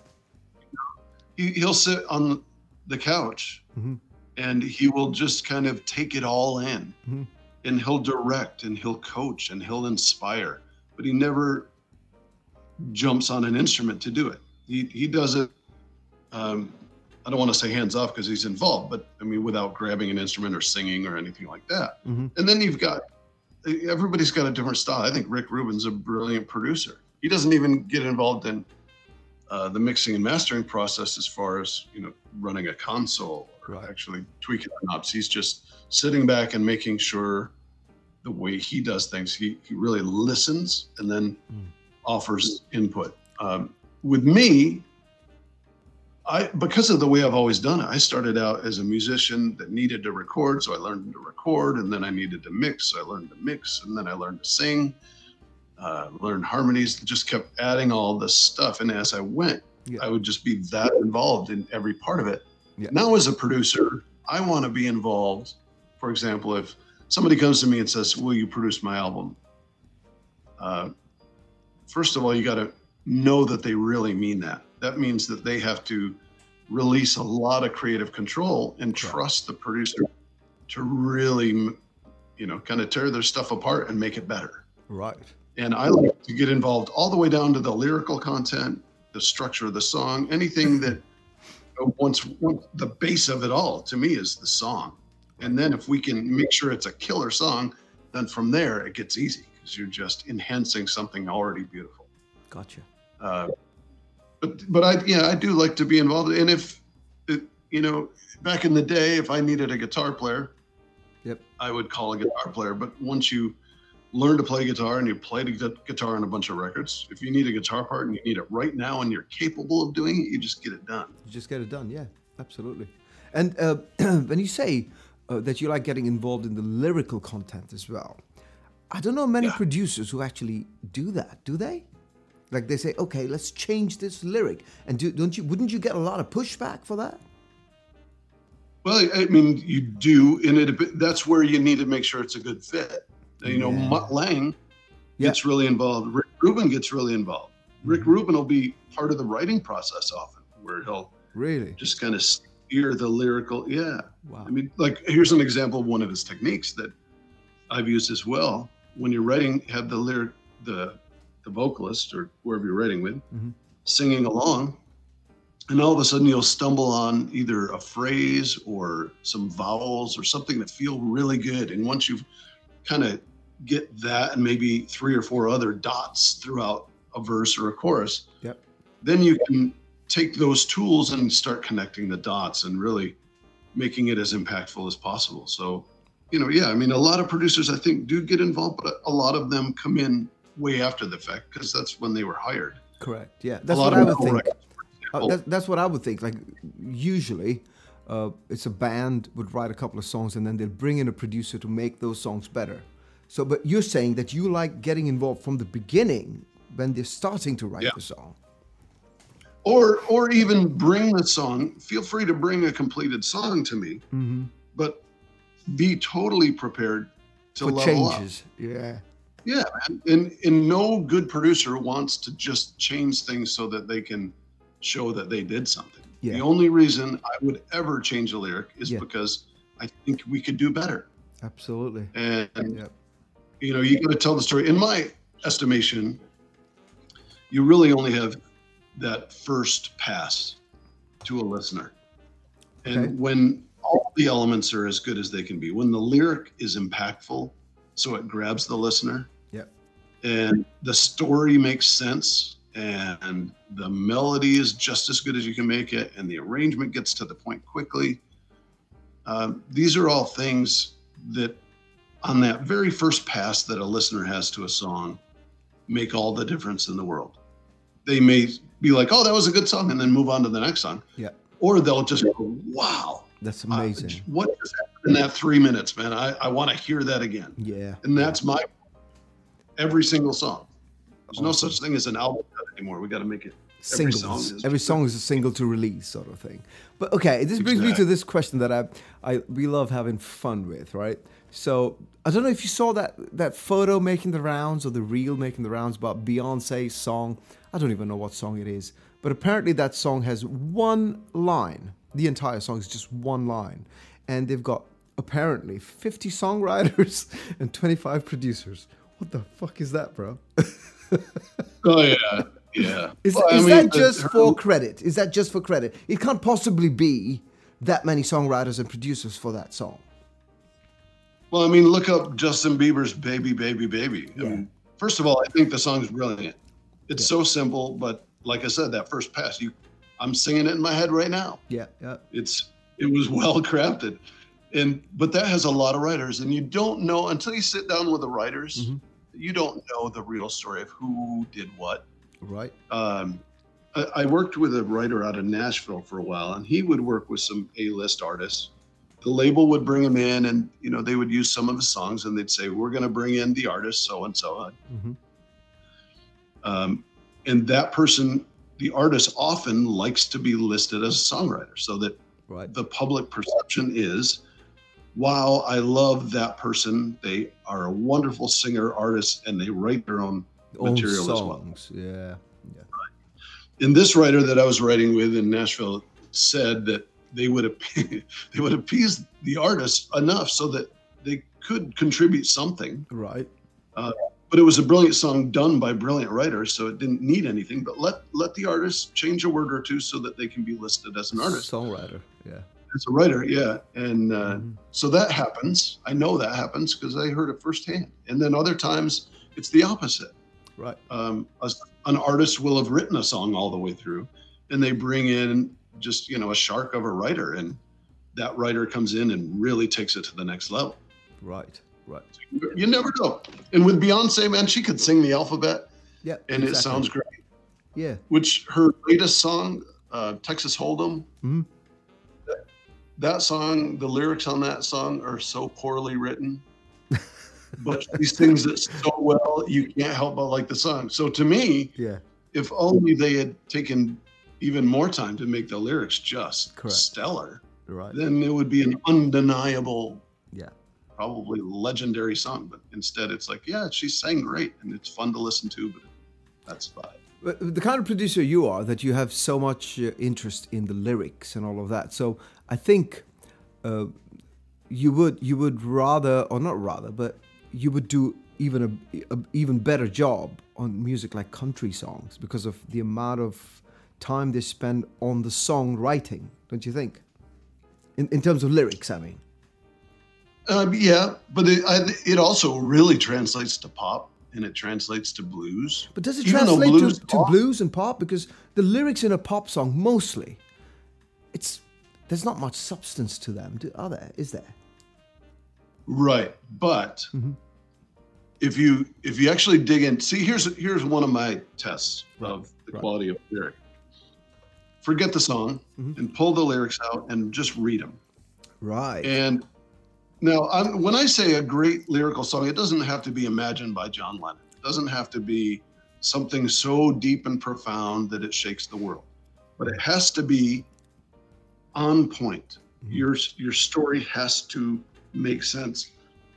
He, he'll sit on the couch Mhm. and he will just kind of take it all in. Mhm. And he'll direct and he'll coach and he'll inspire, but he never jumps on an instrument to do it. He he does it. Um, I don't want to say hands off because he's involved, but I mean without grabbing an instrument or singing or anything like that. Mhm. And then you've got everybody's got a different style. I think Rick Rubin's a brilliant producer. He doesn't even get involved in uh, the mixing and mastering process as far as you know running a console or Right. actually tweaking the knobs. He's just sitting back and making sure the way he does things, he, he really listens and then Mm. offers input. Um, with me, I because of the way I've always done it, I started out as a musician that needed to record, so I learned to record, and then I needed to mix, so I learned to mix, and then I learned to sing, uh, learned harmonies, just kept adding all this stuff. And as I went, Yeah. I would just be that involved in every part of it. Yeah. Now, as a producer, I want to be involved. For example, if somebody comes to me and says, "Will you produce my album?" Uh, first of all, you got to know that they really mean that. That means that they have to release a lot of creative control and trust the producer to really, you know, kind of tear their stuff apart and make it better. Right. And I like to get involved all the way down to the lyrical content, the structure of the song, anything that once, once the base of it all to me is the song. And then if we can make sure it's a killer song, then from there it gets easy because you're just enhancing something already beautiful. Gotcha. Uh, but but I yeah I do like to be involved. And if it, you know back in the day, if I needed a guitar player, Yep. I would call a guitar player. But once you learn to play guitar and you play the gu- guitar on a bunch of records, if you need a guitar part and you need it right now and you're capable of doing it, you just get it done. You just get it done. Yeah, absolutely. And uh, when you say uh, that you like getting involved in the lyrical content as well. I don't know many Yeah. producers who actually do that, do they? Like they say, okay, let's change this lyric, and do, don't you? Wouldn't you get a lot of pushback for that? Well, I I mean, you do, and it that's where you need to make sure it's a good fit. You know, Yeah. Mutt Lange Yeah. gets really involved. Rick Rubin gets really involved. Rick Mm-hmm. Rubin will be part of the writing process often, where he'll Really? just kind of steer the lyrical. Yeah. Wow. I mean, like, here's an example of one of his techniques that I've used as well. When you're writing, have the lyric, the the vocalist or whoever you're writing with, Mhm. singing along, and all of a sudden you'll stumble on either a phrase or some vowels or something that feel really good. And once you've kind of get that and maybe three or four other dots throughout a verse or a chorus, Yep. then you can take those tools and start connecting the dots and really making it as impactful as possible. So, you know, yeah, I mean, a lot of producers, I think, do get involved, but a lot of them come in way after the fact because that's when they were hired. Correct. Yeah, that's a lot what I of would metal think. records, for Uh, example. that, that's what I would think. Like usually, uh, it's a band would write a couple of songs and then they'll bring in a producer to make those songs better. So, but you're saying that you like getting involved from the beginning when they're starting to write Yeah. the song. or or even bring the song. Feel free to bring a completed song to me, Mm-hmm. but be totally prepared to For level changes. Yeah. up. Yeah, man. And and no good producer wants to just change things so that they can show that they did something. Yeah. The only reason I would ever change a lyric is Yeah. because I think we could do better. Absolutely. And Yep. you know, you got to tell the story. In my estimation, you really only have that first pass to a listener. And Okay. when all the elements are as good as they can be, when the lyric is impactful, so it grabs the listener, Yep. and the story makes sense, and the melody is just as good as you can make it, and the arrangement gets to the point quickly. Um, these are all things that, on that very first pass that a listener has to a song, make all the difference in the world. They may be like, "Oh, that was a good song," and then move on to the next song, Yeah. or they'll just go, "Wow, That's uh, amazing. what just happened in that three minutes, man? I, I want to hear that again." Yeah. And that's my every single song. There's no Awesome. such thing as an album cut anymore. We got to make it. Every Singles. song is- Every song is a single to release sort of thing. But okay, this brings me to Exactly. this question that I, I we love having fun with, right? So I don't know if you saw that that photo making the rounds or the reel making the rounds about Beyonce's song. I don't even know what song it is, but apparently that song has one line. The entire song is just one line, and they've got apparently fifty songwriters and twenty-five producers. What the fuck is that, bro? Oh yeah, yeah. Is, Well, I is mean, that the- just her- for credit? Is that just for credit? It can't possibly be that many songwriters and producers for that song. Well, I mean, look up Justin Bieber's "Baby, Baby, Baby." I Yeah. mean, first of all, I think the song is brilliant. It's so simple, but like I said, that first pass, you, I'm singing it in my head right now. Yeah, yeah. It's it was well crafted, and but that has a lot of writers, and you don't know until you sit down with the writers. Mm-hmm. You don't know the real story of who did what. Right. Um, I, I worked with a writer out of Nashville for a while, and he would work with some A-list artists. The label would bring him in, and you know they would use some of his songs, and they'd say, "We're going to bring in the artist so and so." Mm-hmm. Um, and that person, the artist, often likes to be listed as a songwriter, so that Right. the public perception is, wow, I love that person. They are a wonderful singer, artist, and they write their own Own material as well. songs. Yeah. Yeah. And this writer that I was writing with in Nashville said that they would appe- they would appease the artist enough so that they could contribute something. Right. Uh, but it was a brilliant song done by brilliant writers, so it didn't need anything. But let let the artist change a word or two so that they can be listed as an artist. Songwriter. Yeah. As a writer, yeah. And uh, Mhm. so that happens. I know that happens because I heard it firsthand. And then other times it's the opposite. Right. Um, a, an artist will have written a song all the way through, and they bring in just, you know, a shark of a writer, and that writer comes in and really takes it to the next level. Right. Right. You never know. And with Beyonce, man, she could sing the alphabet, Yeah. and it exactly. sounds great. Yeah. Which her latest song, uh, Texas Hold'em, Mhm. that song, the lyrics on that song are so poorly written, but she sings it so well, you can't help but like the song. So to me, Yeah. if only they had taken even more time to make the lyrics just Correct. stellar, Right. then it would be an undeniable, Yeah. probably legendary song. But instead, it's like, yeah, she sang great and it's fun to listen to, but that's fine. But the kind of producer you are, that you have so much uh, interest in the lyrics and all of that. So I think uh, you would you would rather, or not rather, but you would do even a, a even better job on music like country songs because of the amount of time they spend on the songwriting, don't you think? In in terms of lyrics, I mean. Um, yeah, but it, I, it also really translates to pop and it translates to blues. But does it Even though translate blues to, to pop- blues and pop? Because the lyrics in a pop song, mostly, it's there's not much substance to them, do, are there? Is there? Right, but if you if you actually dig in, see, here's here's one of my tests of the right. quality of lyric. Forget the song and pull the lyrics out and just read them. Right. And now, I'm, when I say a great lyrical song, it doesn't have to be imagined by John Lennon. It doesn't have to be something so deep and profound that it shakes the world. But it has to be on point. Your your story has to make sense.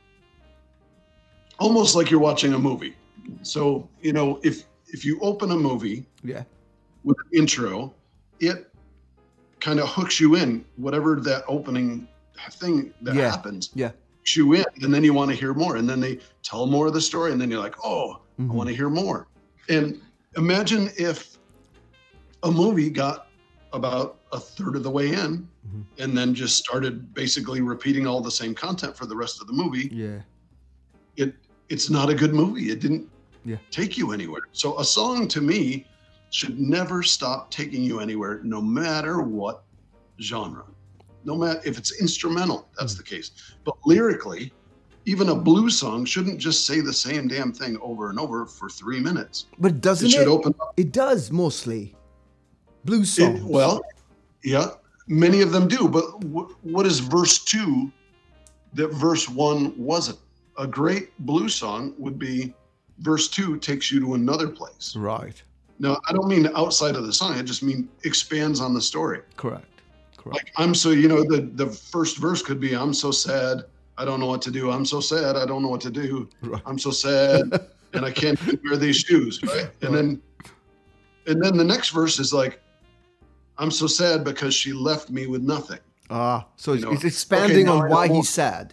Almost like you're watching a movie. So, you know, if if you open a movie Yeah. with an intro, it kind of hooks you in, whatever that opening thing that Yeah. happens, Yeah. hooks you in, and then you want to hear more. And then they tell more of the story, and then you're like, oh, I want to hear more. And imagine if a movie got about a third of the way in and then just started basically repeating all the same content for the rest of the movie. Yeah. It it's not a good movie. It didn't Yeah. take you anywhere. So a song to me should never stop taking you anywhere, no matter what genre. No matter if it's instrumental, that's the case. But lyrically, even a blues song shouldn't just say the same damn thing over and over for three minutes. But doesn't It it? should open up. It does mostly. Blues It- songs. well, yeah, many of them do. But w- what is verse two that verse one wasn't? A great blues song would be verse two takes you to another place. Right. No, I don't mean outside of the song. I just mean expands on the story. Correct. Correct. Like I'm so, you know, the, the first verse could be, I'm so sad. I don't know what to do. I'm so sad. I don't know what to do. Right. I'm so sad and I can't wear these shoes. Right. And then, and then the next verse is like, I'm so sad because she left me with nothing. Ah, so it's, know, it's expanding okay, now on I why know- he's sad.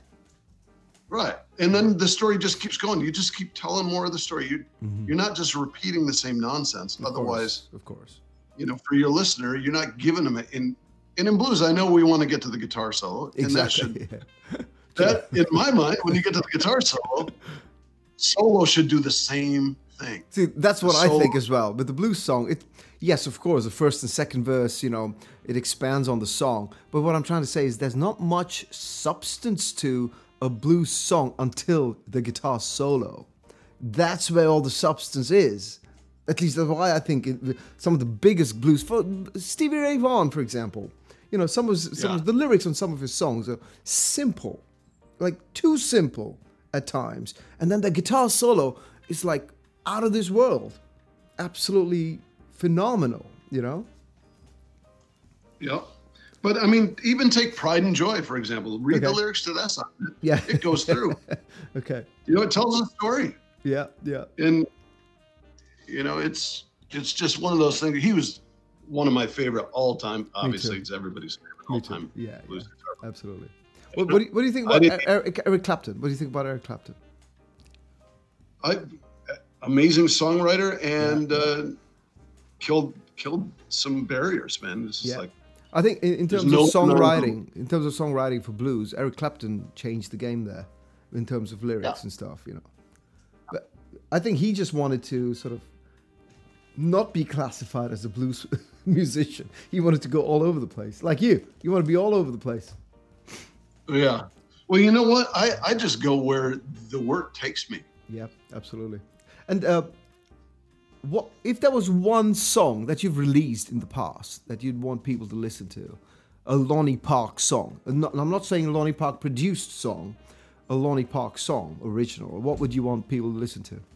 Right. And then the story just keeps going. You just keep telling more of the story. You, You're not just repeating the same nonsense. Of Otherwise, course, of course. you know, for your listener, you're not giving them it. In, and in blues, I know we want to get to the guitar solo. And that should, Exactly. yeah. that, in my mind, when you get to the guitar solo, solo should do the same thing. See, that's what I So- think as well. With the blues song, it yes, of course, the first and second verse, you know, it expands on the song. But what I'm trying to say is there's not much substance to a blues song until the guitar solo. That's where all the substance is. At least that's why I think it, some of the biggest blues, for Stevie Ray Vaughan, for example, you know, some of some Yeah. of the lyrics on some of his songs are simple, like too simple at times, and then the guitar solo is like out of this world, absolutely phenomenal. You know? Yep. But I mean, even take Pride and Joy, for example. Read the Okay. lyrics to that song. Yeah. It goes through. Okay. You know, it tells a story. Yeah. Yeah. And, you know, it's it's just one of those things. He was one of my favorite all-time, obviously, too. it's everybody's favorite Me too. all-time Yeah. blues yeah. guitar. Absolutely. What, what, do you, what do you think I about didn't- Eric, Eric Clapton? What do you think about Eric Clapton? I, amazing songwriter and uh, killed killed some barriers, man. It's just Yeah. like, I think in, in There's terms no- of songwriting, in terms of songwriting for blues, Eric Clapton changed the game there, in terms of lyrics Yeah. and stuff. You know, but I think he just wanted to sort of not be classified as a blues musician. He wanted to go all over the place, like you. You want to be all over the place. yeah. Well, you know what? I, I just go where the work takes me. Yeah, absolutely. And uh, what if there was one song that you've released in the past that you'd want people to listen to? a Lonnie Park song? And not- I'm not saying a Lonnie Park produced song, a Lonnie Park song, original. What would you want people to listen to?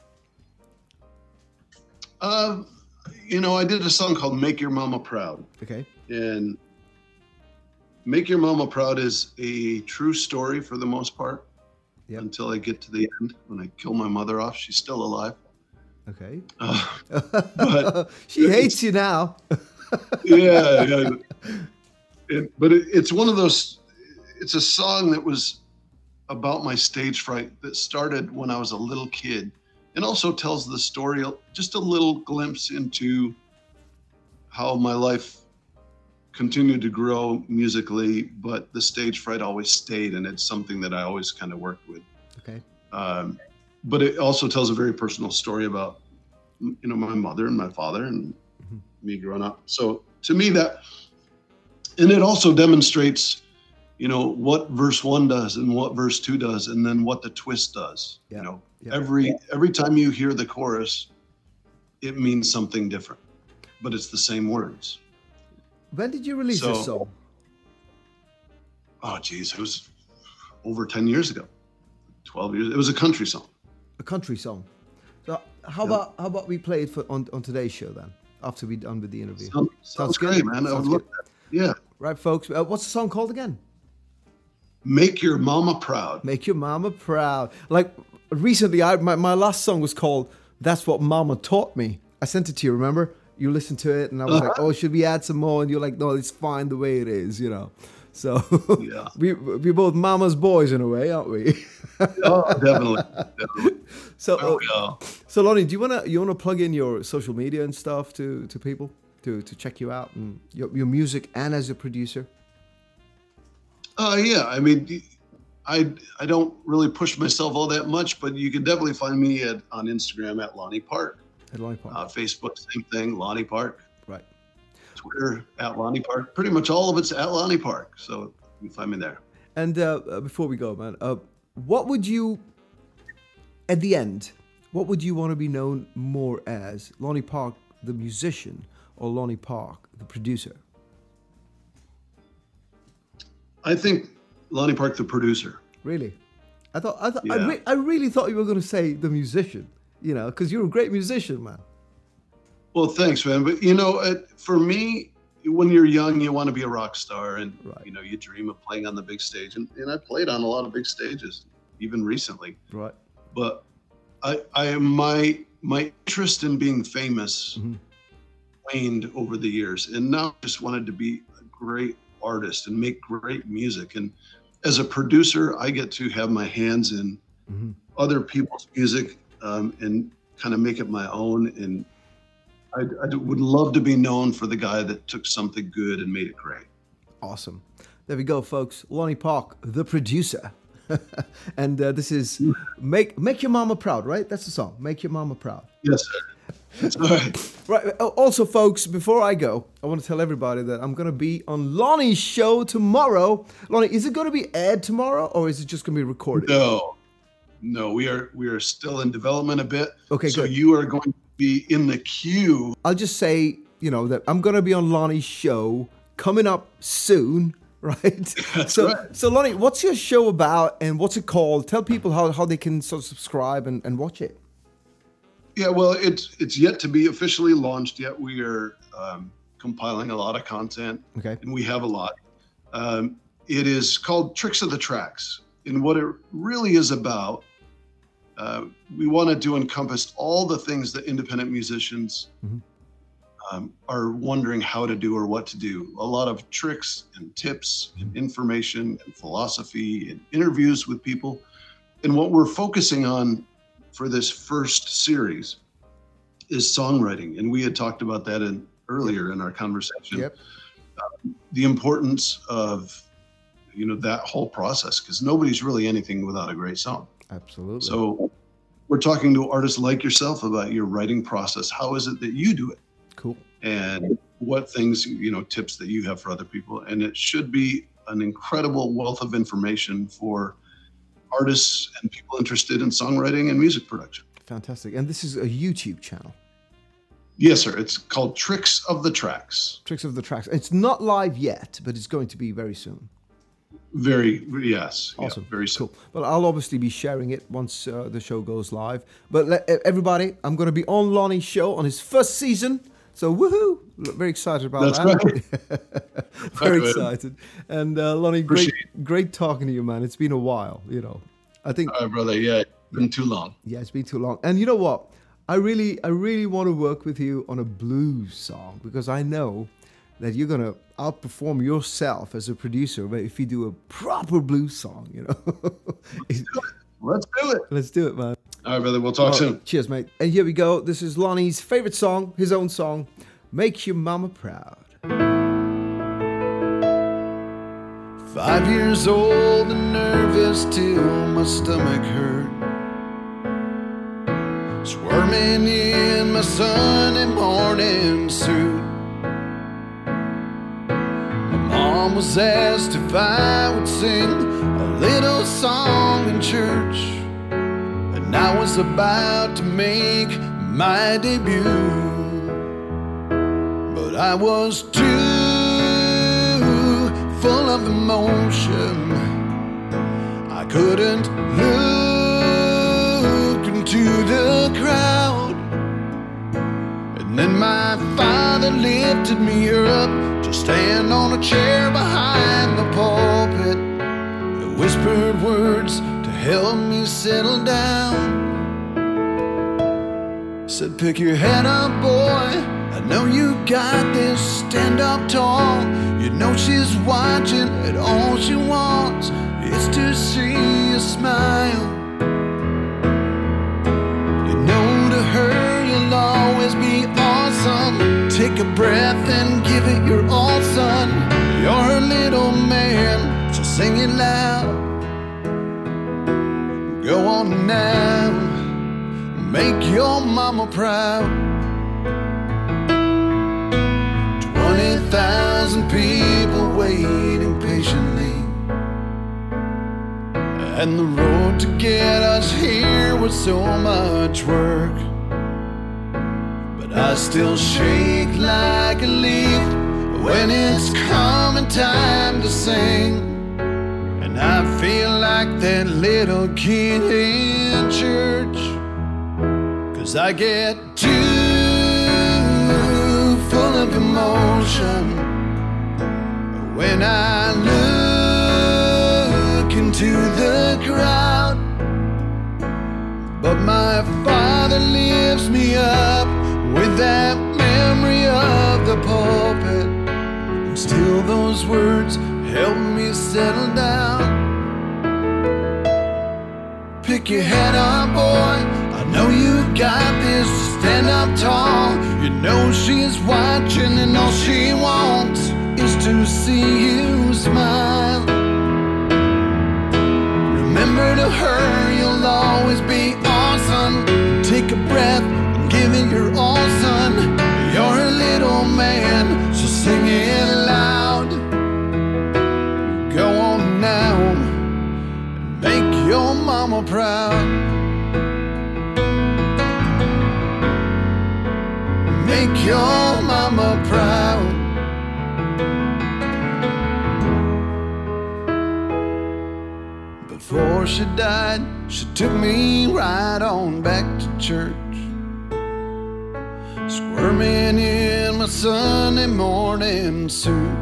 Uh, you know, I did a song called "Make Your Mama Proud," Okay. and "Make Your Mama Proud" is a true story for the most part. Yep. Until I get to the end, when I kill my mother off, she's still alive. Okay. Uh, but she hates you now. yeah, yeah. It, but it, it's one of those. It's a song that was about my stage fright that started when I was a little kid, and also tells the story, just a little glimpse into how my life continued to grow musically, but the stage fright always stayed, and it's something that I always kind of worked with. Okay. Um, but it also tells a very personal story about, you know, my mother and my father and mm-hmm. me growing up. So to me that, and it also demonstrates, you know, what verse one does and what verse two does, and then what the twist does. Yeah. You know, yeah. every every time you hear the chorus, it means something different, but it's the same words. When did you release so, this song? Oh, geez, it was over ten years ago, twelve years. It was a country song. A country song. So how yeah. about how about we play it for on, on today's show then? After we're done with the interview. Sounds, sounds, sounds great, good. man. I would love that. Yeah. Right, folks. Uh, what's the song called again? Make Your Mama Proud. Make Your Mama Proud. Like recently, I my, my last song was called "That's What Mama Taught Me." I sent it to you. Remember? You listened to it, and I was uh-huh. like, "Oh, should we add some more?" And you're like, "No, it's fine the way it is," you know. So yeah. we we're both mama's boys in a way, aren't we? Oh, definitely. definitely. So, uh, so Lonnie, do you wanna you wanna plug in your social media and stuff to, to people to, to check you out and your your music and as a producer? Uh, yeah, I mean, I I don't really push myself all that much, but you can definitely find me at on Instagram at Lonnie Park. At Lonnie Park. Uh, Facebook, same thing, Lonnie Park. Right. Twitter at Lonnie Park. Pretty much all of it's at Lonnie Park, so you can find me there. And uh, uh, before we go, man, uh, what would you, at the end, what would you want to be known more as? Lonnie Park, the musician, or Lonnie Park, the producer? I think Lonnie Park, the producer. Really? I thought I thought yeah. I, re- I really thought you were going to say the musician. You know, because you're a great musician, man. Well, thanks, man. But you know, uh, for me, when you're young, you want to be a rock star, and right. you know, you dream of playing on the big stage. And, and I played on a lot of big stages, even recently. Right. But I, I my my interest in being famous mm-hmm. waned over the years, and now I just wanted to be a great artist and make great music. And as a producer, I get to have my hands in mm-hmm. other people's music. Um, and kind of make it my own. And I, I would love to be known for the guy that took something good and made it great. Awesome. There we go, folks. Lonnie Park, the producer. and uh, this is Make Make Your Mama Proud, right? That's the song. Make Your Mama Proud. Yes, sir. That's right. Right. Also, folks, before I go, I want to tell everybody that I'm going to be on Lonnie's show tomorrow. Lonnie, is it going to be aired tomorrow, or is it just going to be recorded? No. No, we are we are still in development a bit. Okay, so good. you are going to be in the queue. I'll just say, you know, that I'm going to be on Lonnie's show coming up soon, right? That's so, right. So, Lonnie, what's your show about and what's it called? Tell people how, how they can sort of subscribe and, and watch it. Yeah, well, it's it's yet to be officially launched yet. We are um, compiling a lot of content, okay, and we have a lot. Um, it is called Tricks of the Tracks, and what it really is about. Uh, we wanted to encompass all the things that independent musicians mm-hmm. um, are wondering how to do or what to do. A lot of tricks and tips and information and philosophy and interviews with people. And what we're focusing on for this first series is songwriting. And we had talked about that in, earlier in our conversation. Yep. Uh, the importance of, you know, that whole process, because nobody's really anything without a great song. Absolutely. So we're talking to artists like yourself about your writing process. How is it that you do it? Cool. And what things, you know, tips that you have for other people. And it should be an incredible wealth of information for artists and people interested in songwriting and music production. Fantastic. And this is a YouTube channel. Yes, sir. It's called Tricks of the Tracks. Tricks of the Tracks. It's not live yet, but it's going to be very soon. Very, yes. Awesome. Yeah, very soon. Cool. Well, I'll obviously be sharing it once uh, the show goes live. But let, everybody, I'm going to be on Lonnie's show on his first season. So woohoo! Very excited about That's that. right. Very Right. excited. And uh, Lonnie, great, great talking to you, man. It's been a while, you know. I think, All right, brother. Yeah, it's been too long. yeah, it's been too long. And you know what? I really, I really want to work with you on a blues song because I know that you're gonna outperform yourself as a producer if you do a proper blues song. You know. Let's do it. Let's do it, man. All right, brother. We'll talk Oh, soon. Cheers, mate. And here we go. This is Lonnie's favorite song, his own song, "Make Your Mama Proud." Five years old and nervous till my stomach hurt, squirming in my Sunday morning suit. My mom was asked if I would sing a little song in church, and I was about to make my debut, but I was too full of emotion. I couldn't look into the crowd. And then my father lifted me up to stand on a chair behind the pulpit. He whispered words to help me settle down. Said, pick your head up, boy, I know you got this, stand up tall. You know she's watching and all she wants is to see you smile. You know to her you'll always be awesome. Take a breath and give it your all, son. You're her little man, so sing it loud. Go on now, make your mama proud. Twenty thousand people waiting patiently, and the road to get us here was so much work. But I still shake like a leaf when it's coming time to sing, and I feel like that little kid in church, 'cause I get too full of emotion when I look into the crowd. But my father lifts me up with that memory of the pulpit, and still those words help me settle down. Pick your head up, boy, I know you got this, stand up tall. You know she's watching and all she wants is to see you smile. Remember to her you'll always be awesome. Take a breath and give it your all, son. You're a little man, so sing it loud. Go on now, make your mama proud. Make your mama proud. Before she died, she took me right on back to church, squirming in my Sunday morning suit.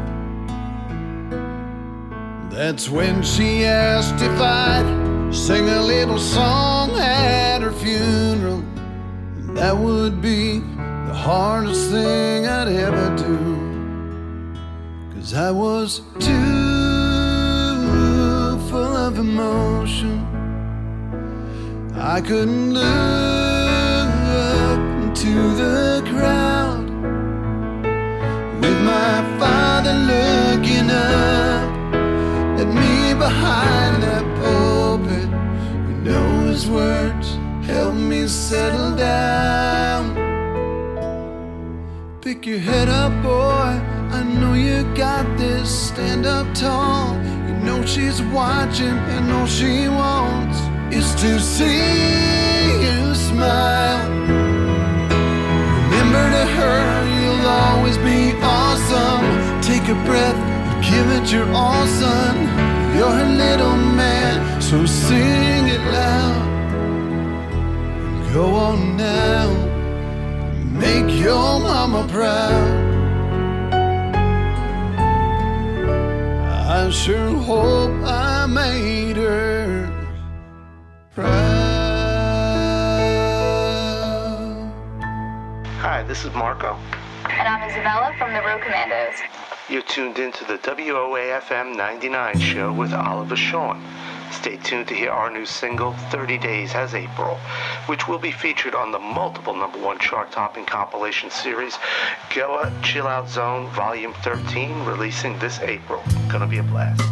That's when she asked if I'd sing a little song at her funeral. That would be the hardest thing I'd ever do, 'cause I was too full of emotion. I couldn't look into the crowd with my father looking up at me behind that pulpit. You know his words help me settle down. Pick your head up, boy, I know you got this, stand up tall. You know she's watching and all she wants is to see you smile. Remember to a breath and give it your all, son. You're a little man, so sing it loud. Go on now, make your mama proud. I sure hope I made her proud. Hi, this is Marco. And I'm Isabella from the Road Commandos. You're tuned into the W O A F M ninety-nine show with Oliver Shawn. Stay tuned to hear our new single, thirty days Has April, which will be featured on the multiple number one chart-topping compilation series, Goa Chill Out Zone Volume thirteen, releasing this April. Gonna be a blast.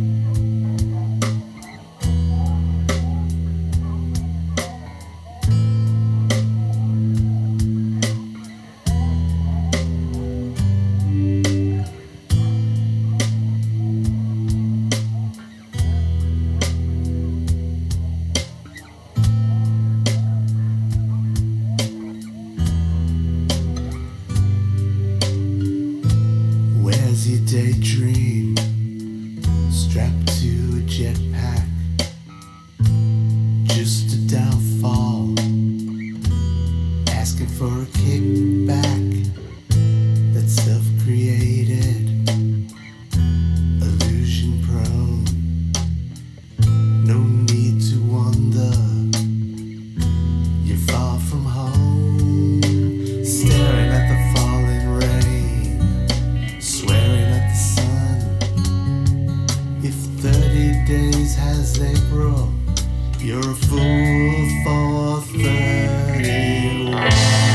Daydream, strapped to a jetpack, just a downfall, asking for a kickback that's self-created, illusion prone, no need to wonder, you're far from home, staring at the falling rain, swearing at the sun. If thirty days has April, you're a fool for thirty-one.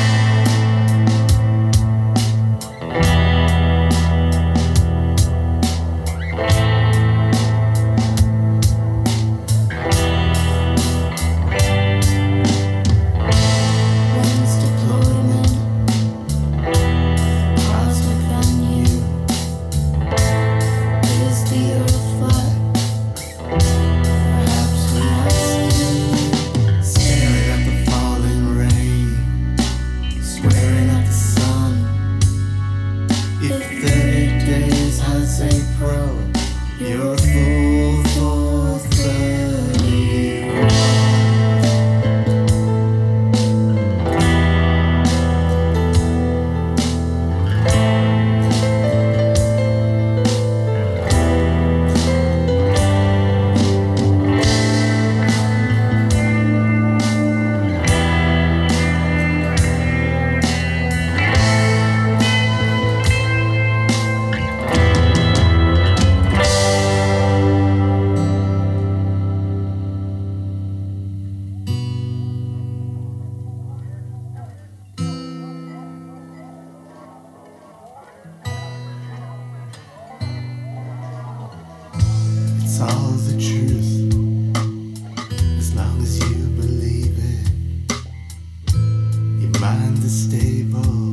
It's all the truth, as long as you believe it. Your mind is stable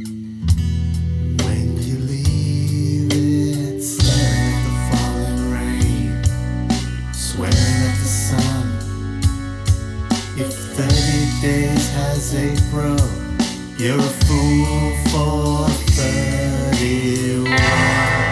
when you leave it. Staring at the falling rain, swearing at the sun. If thirty days has April, you're a fool for thirty-one.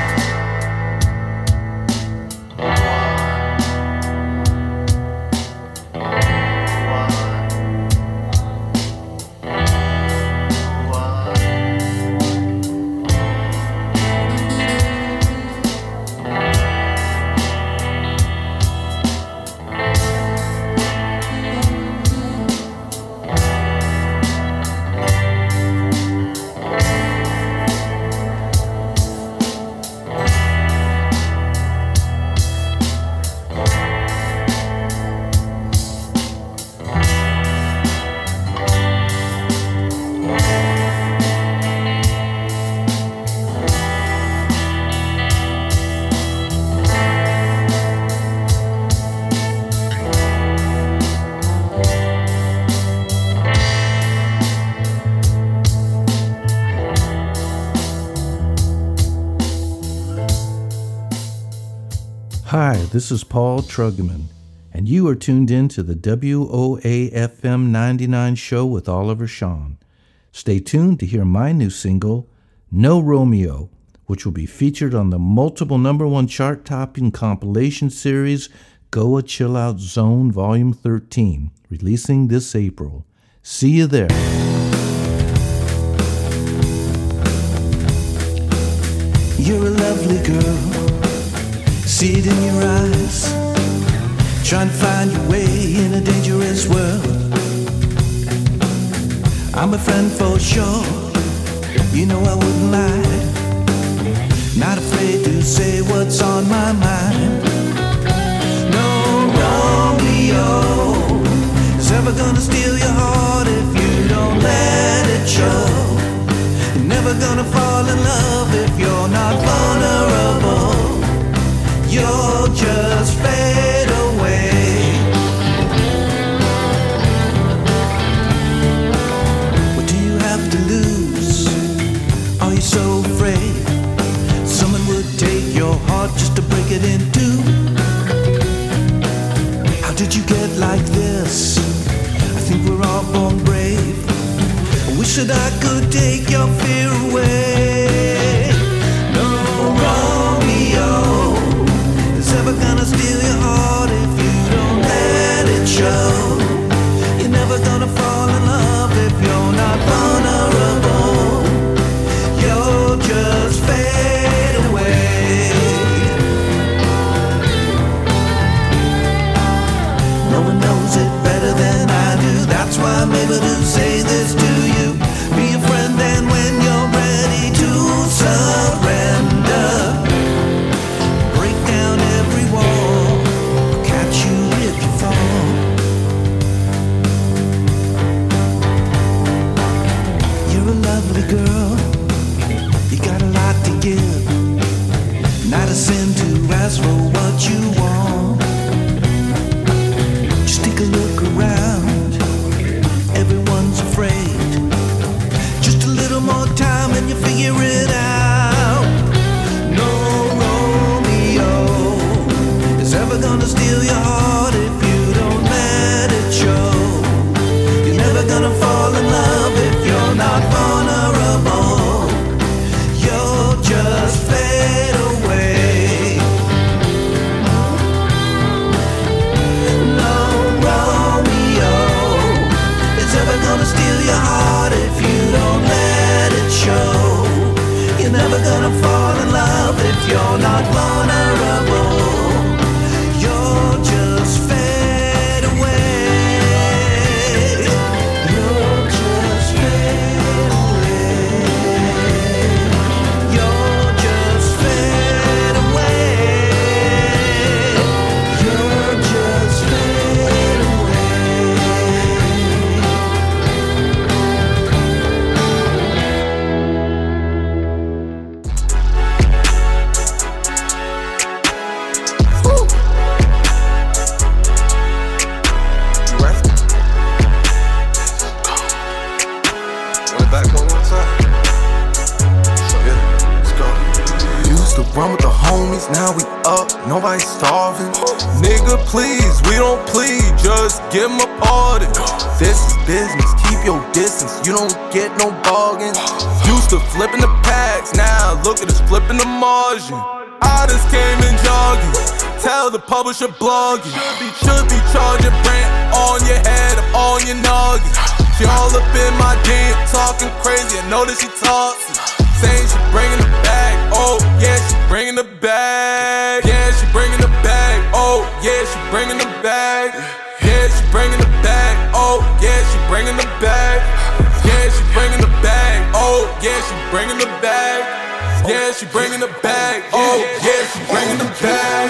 Hi, this is Paul Truggerman, and you are tuned in to the W O A F M ninety-nine show with Oliver Shawn. Stay tuned to hear my new single, No Romeo, which will be featured on the multiple number one chart-topping compilation series Goa Chill Out Zone Volume thirteen, releasing this April. See you there. You're a lovely girl, see it in your eyes, trying to find your way in a dangerous world. I'm a friend for sure, you know I wouldn't lie, not afraid to say what's on my mind. No Romeo is ever gonna steal your heart if you don't let it show. You're never gonna fall in love if you're not vulnerable. You'll just fade away. What do you have to lose? Are you so afraid someone would take your heart just to break it in two? How did you get like this? I think we're all born brave. I wish that I could take your fear away. No Romeo is ever gonna steal your heart if you don't let it show. You're never gonna fall in love if you're not vulnerable. You'll just fade away. No one knows it better than I do. That's why I'm able to say this to you. Be a friend, and when you're ready to surrender, break down every wall, I'll catch you if you fall. You're a lovely girl, you got a lot to give. Not a sin to ask for what you want. Just take a look around, everyone's afraid. Just a little more time and you figure it out. No Romeo is ever gonna steal your heart if you don't let it show. You're never gonna fall in love if you're not vulnerable. You'll just fade away. No Romeo is ever gonna steal your heart if you don't let it show. You're never gonna fall in love if you're not vulnerable. You'll just fade away. You'll just fade away. You'll just fade away. You'll just fade Run with the homies, now we up, nobody's starving. Nigga, please, we don't plead, just give 'em a pardon. This is business, keep your distance, you don't get no bargains. Used to flipping the packs, now look at us flipping the margin. I just came in jogging, tell the publisher blogging. Should be charging rent on your head, up on your noggin. She all up in my D M, talking crazy, I know that she tossing. Saying she bringing the bag, oh yeah, she bringing the bag. Yeah, she bringing the bag, oh yeah, she bringing the bag. Yeah, she bringing the bag, oh yeah, she bringing the bag. Yeah, she bringing the bag, oh yeah, she bringing the bag. Yeah, she bringing the bag, oh yeah, she bringing the bag.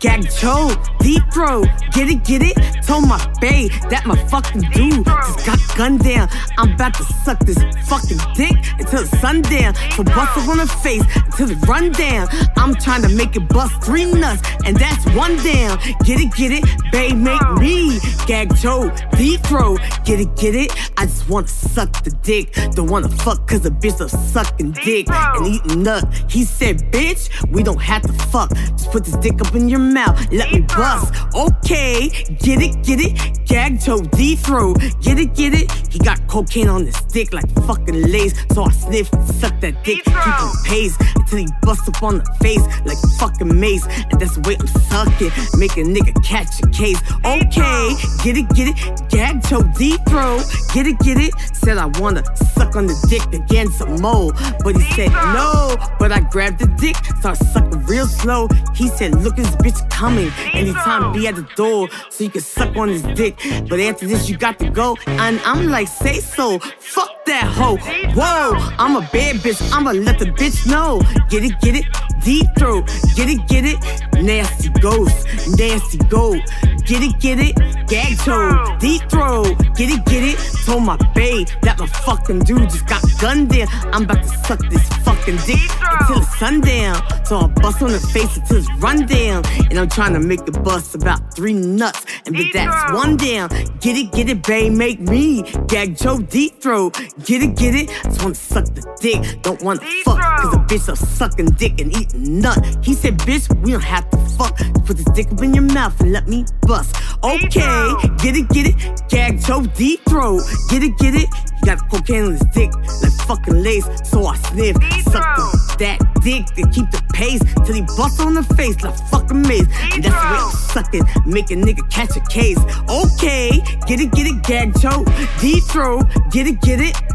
gag choke, deep throat, get it, get it. Told my bae that my fucking dude just got gunned down. I'm about to suck this fucking dick until the sun down. So bust it on her face until it run down. I'm trying to make it bust three nuts, and that's one down. Get it, get it, bae, make me gag choke, deep throat, get it, get it. I just wanna suck the dick, don't wanna fuck cause the bitch loves sucking dick and eating nut. He said, bitch, we don't have to fuck, just put this dick up in your mouth, let me bust. Okay, get it, get it, gag choke, deep throat, get it, get it. He got cocaine on his dick like fucking lace, so I sniff and suck that dick, keep him pace until he bust up on the face like fucking mace. And that's the way I'm sucking, make a nigga catch a case. Okay, get it, get it, gag choke, deep throat, get it, get it. Said I wanna suck on the dick again some more, but he said no. But I grabbed the dick, started sucking real slow. He said, look at this bitch coming, anytime be at the door, so you can suck on his dick. But after this you got to go, and I'm like, say so, fuck that hoe. Whoa, I'm a bad bitch, I'ma let the bitch know. Get it, get it, deep throat, get it, get it. Nasty ghost, nasty goat. Get it, get it, gag choke, deep throat, get it, get it. Told my bae that my fucking dude just got gunned down. I'm about to suck this fucking dick until it's sundown. So I bust on the face until it's run down. And I'm trying to make the bust about three nuts, and but that's one down. Get it, get it, bae, make me gag choke, deep throat. Get it, get it, I just wanna suck the dick, don't wanna fuck cause the bitch loves sucking dick and eating nut. He said, bitch, we don't have to fuck, put this dick up in your mouth and let me bust. Okay, get it, get it, gag choke, deep throat. Get it, get it, he got cocaine on his dick like fucking lace, so I sniff, suck the, that dick to keep the pace till he bust on the face like fucking mace. And that's the way I'm sucking, make a nigga catch a case. Okay, get it, get it, gag choke, deep throat, get it, get it.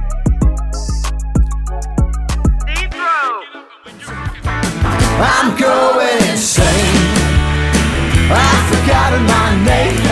I'm going insane. I've forgotten my name.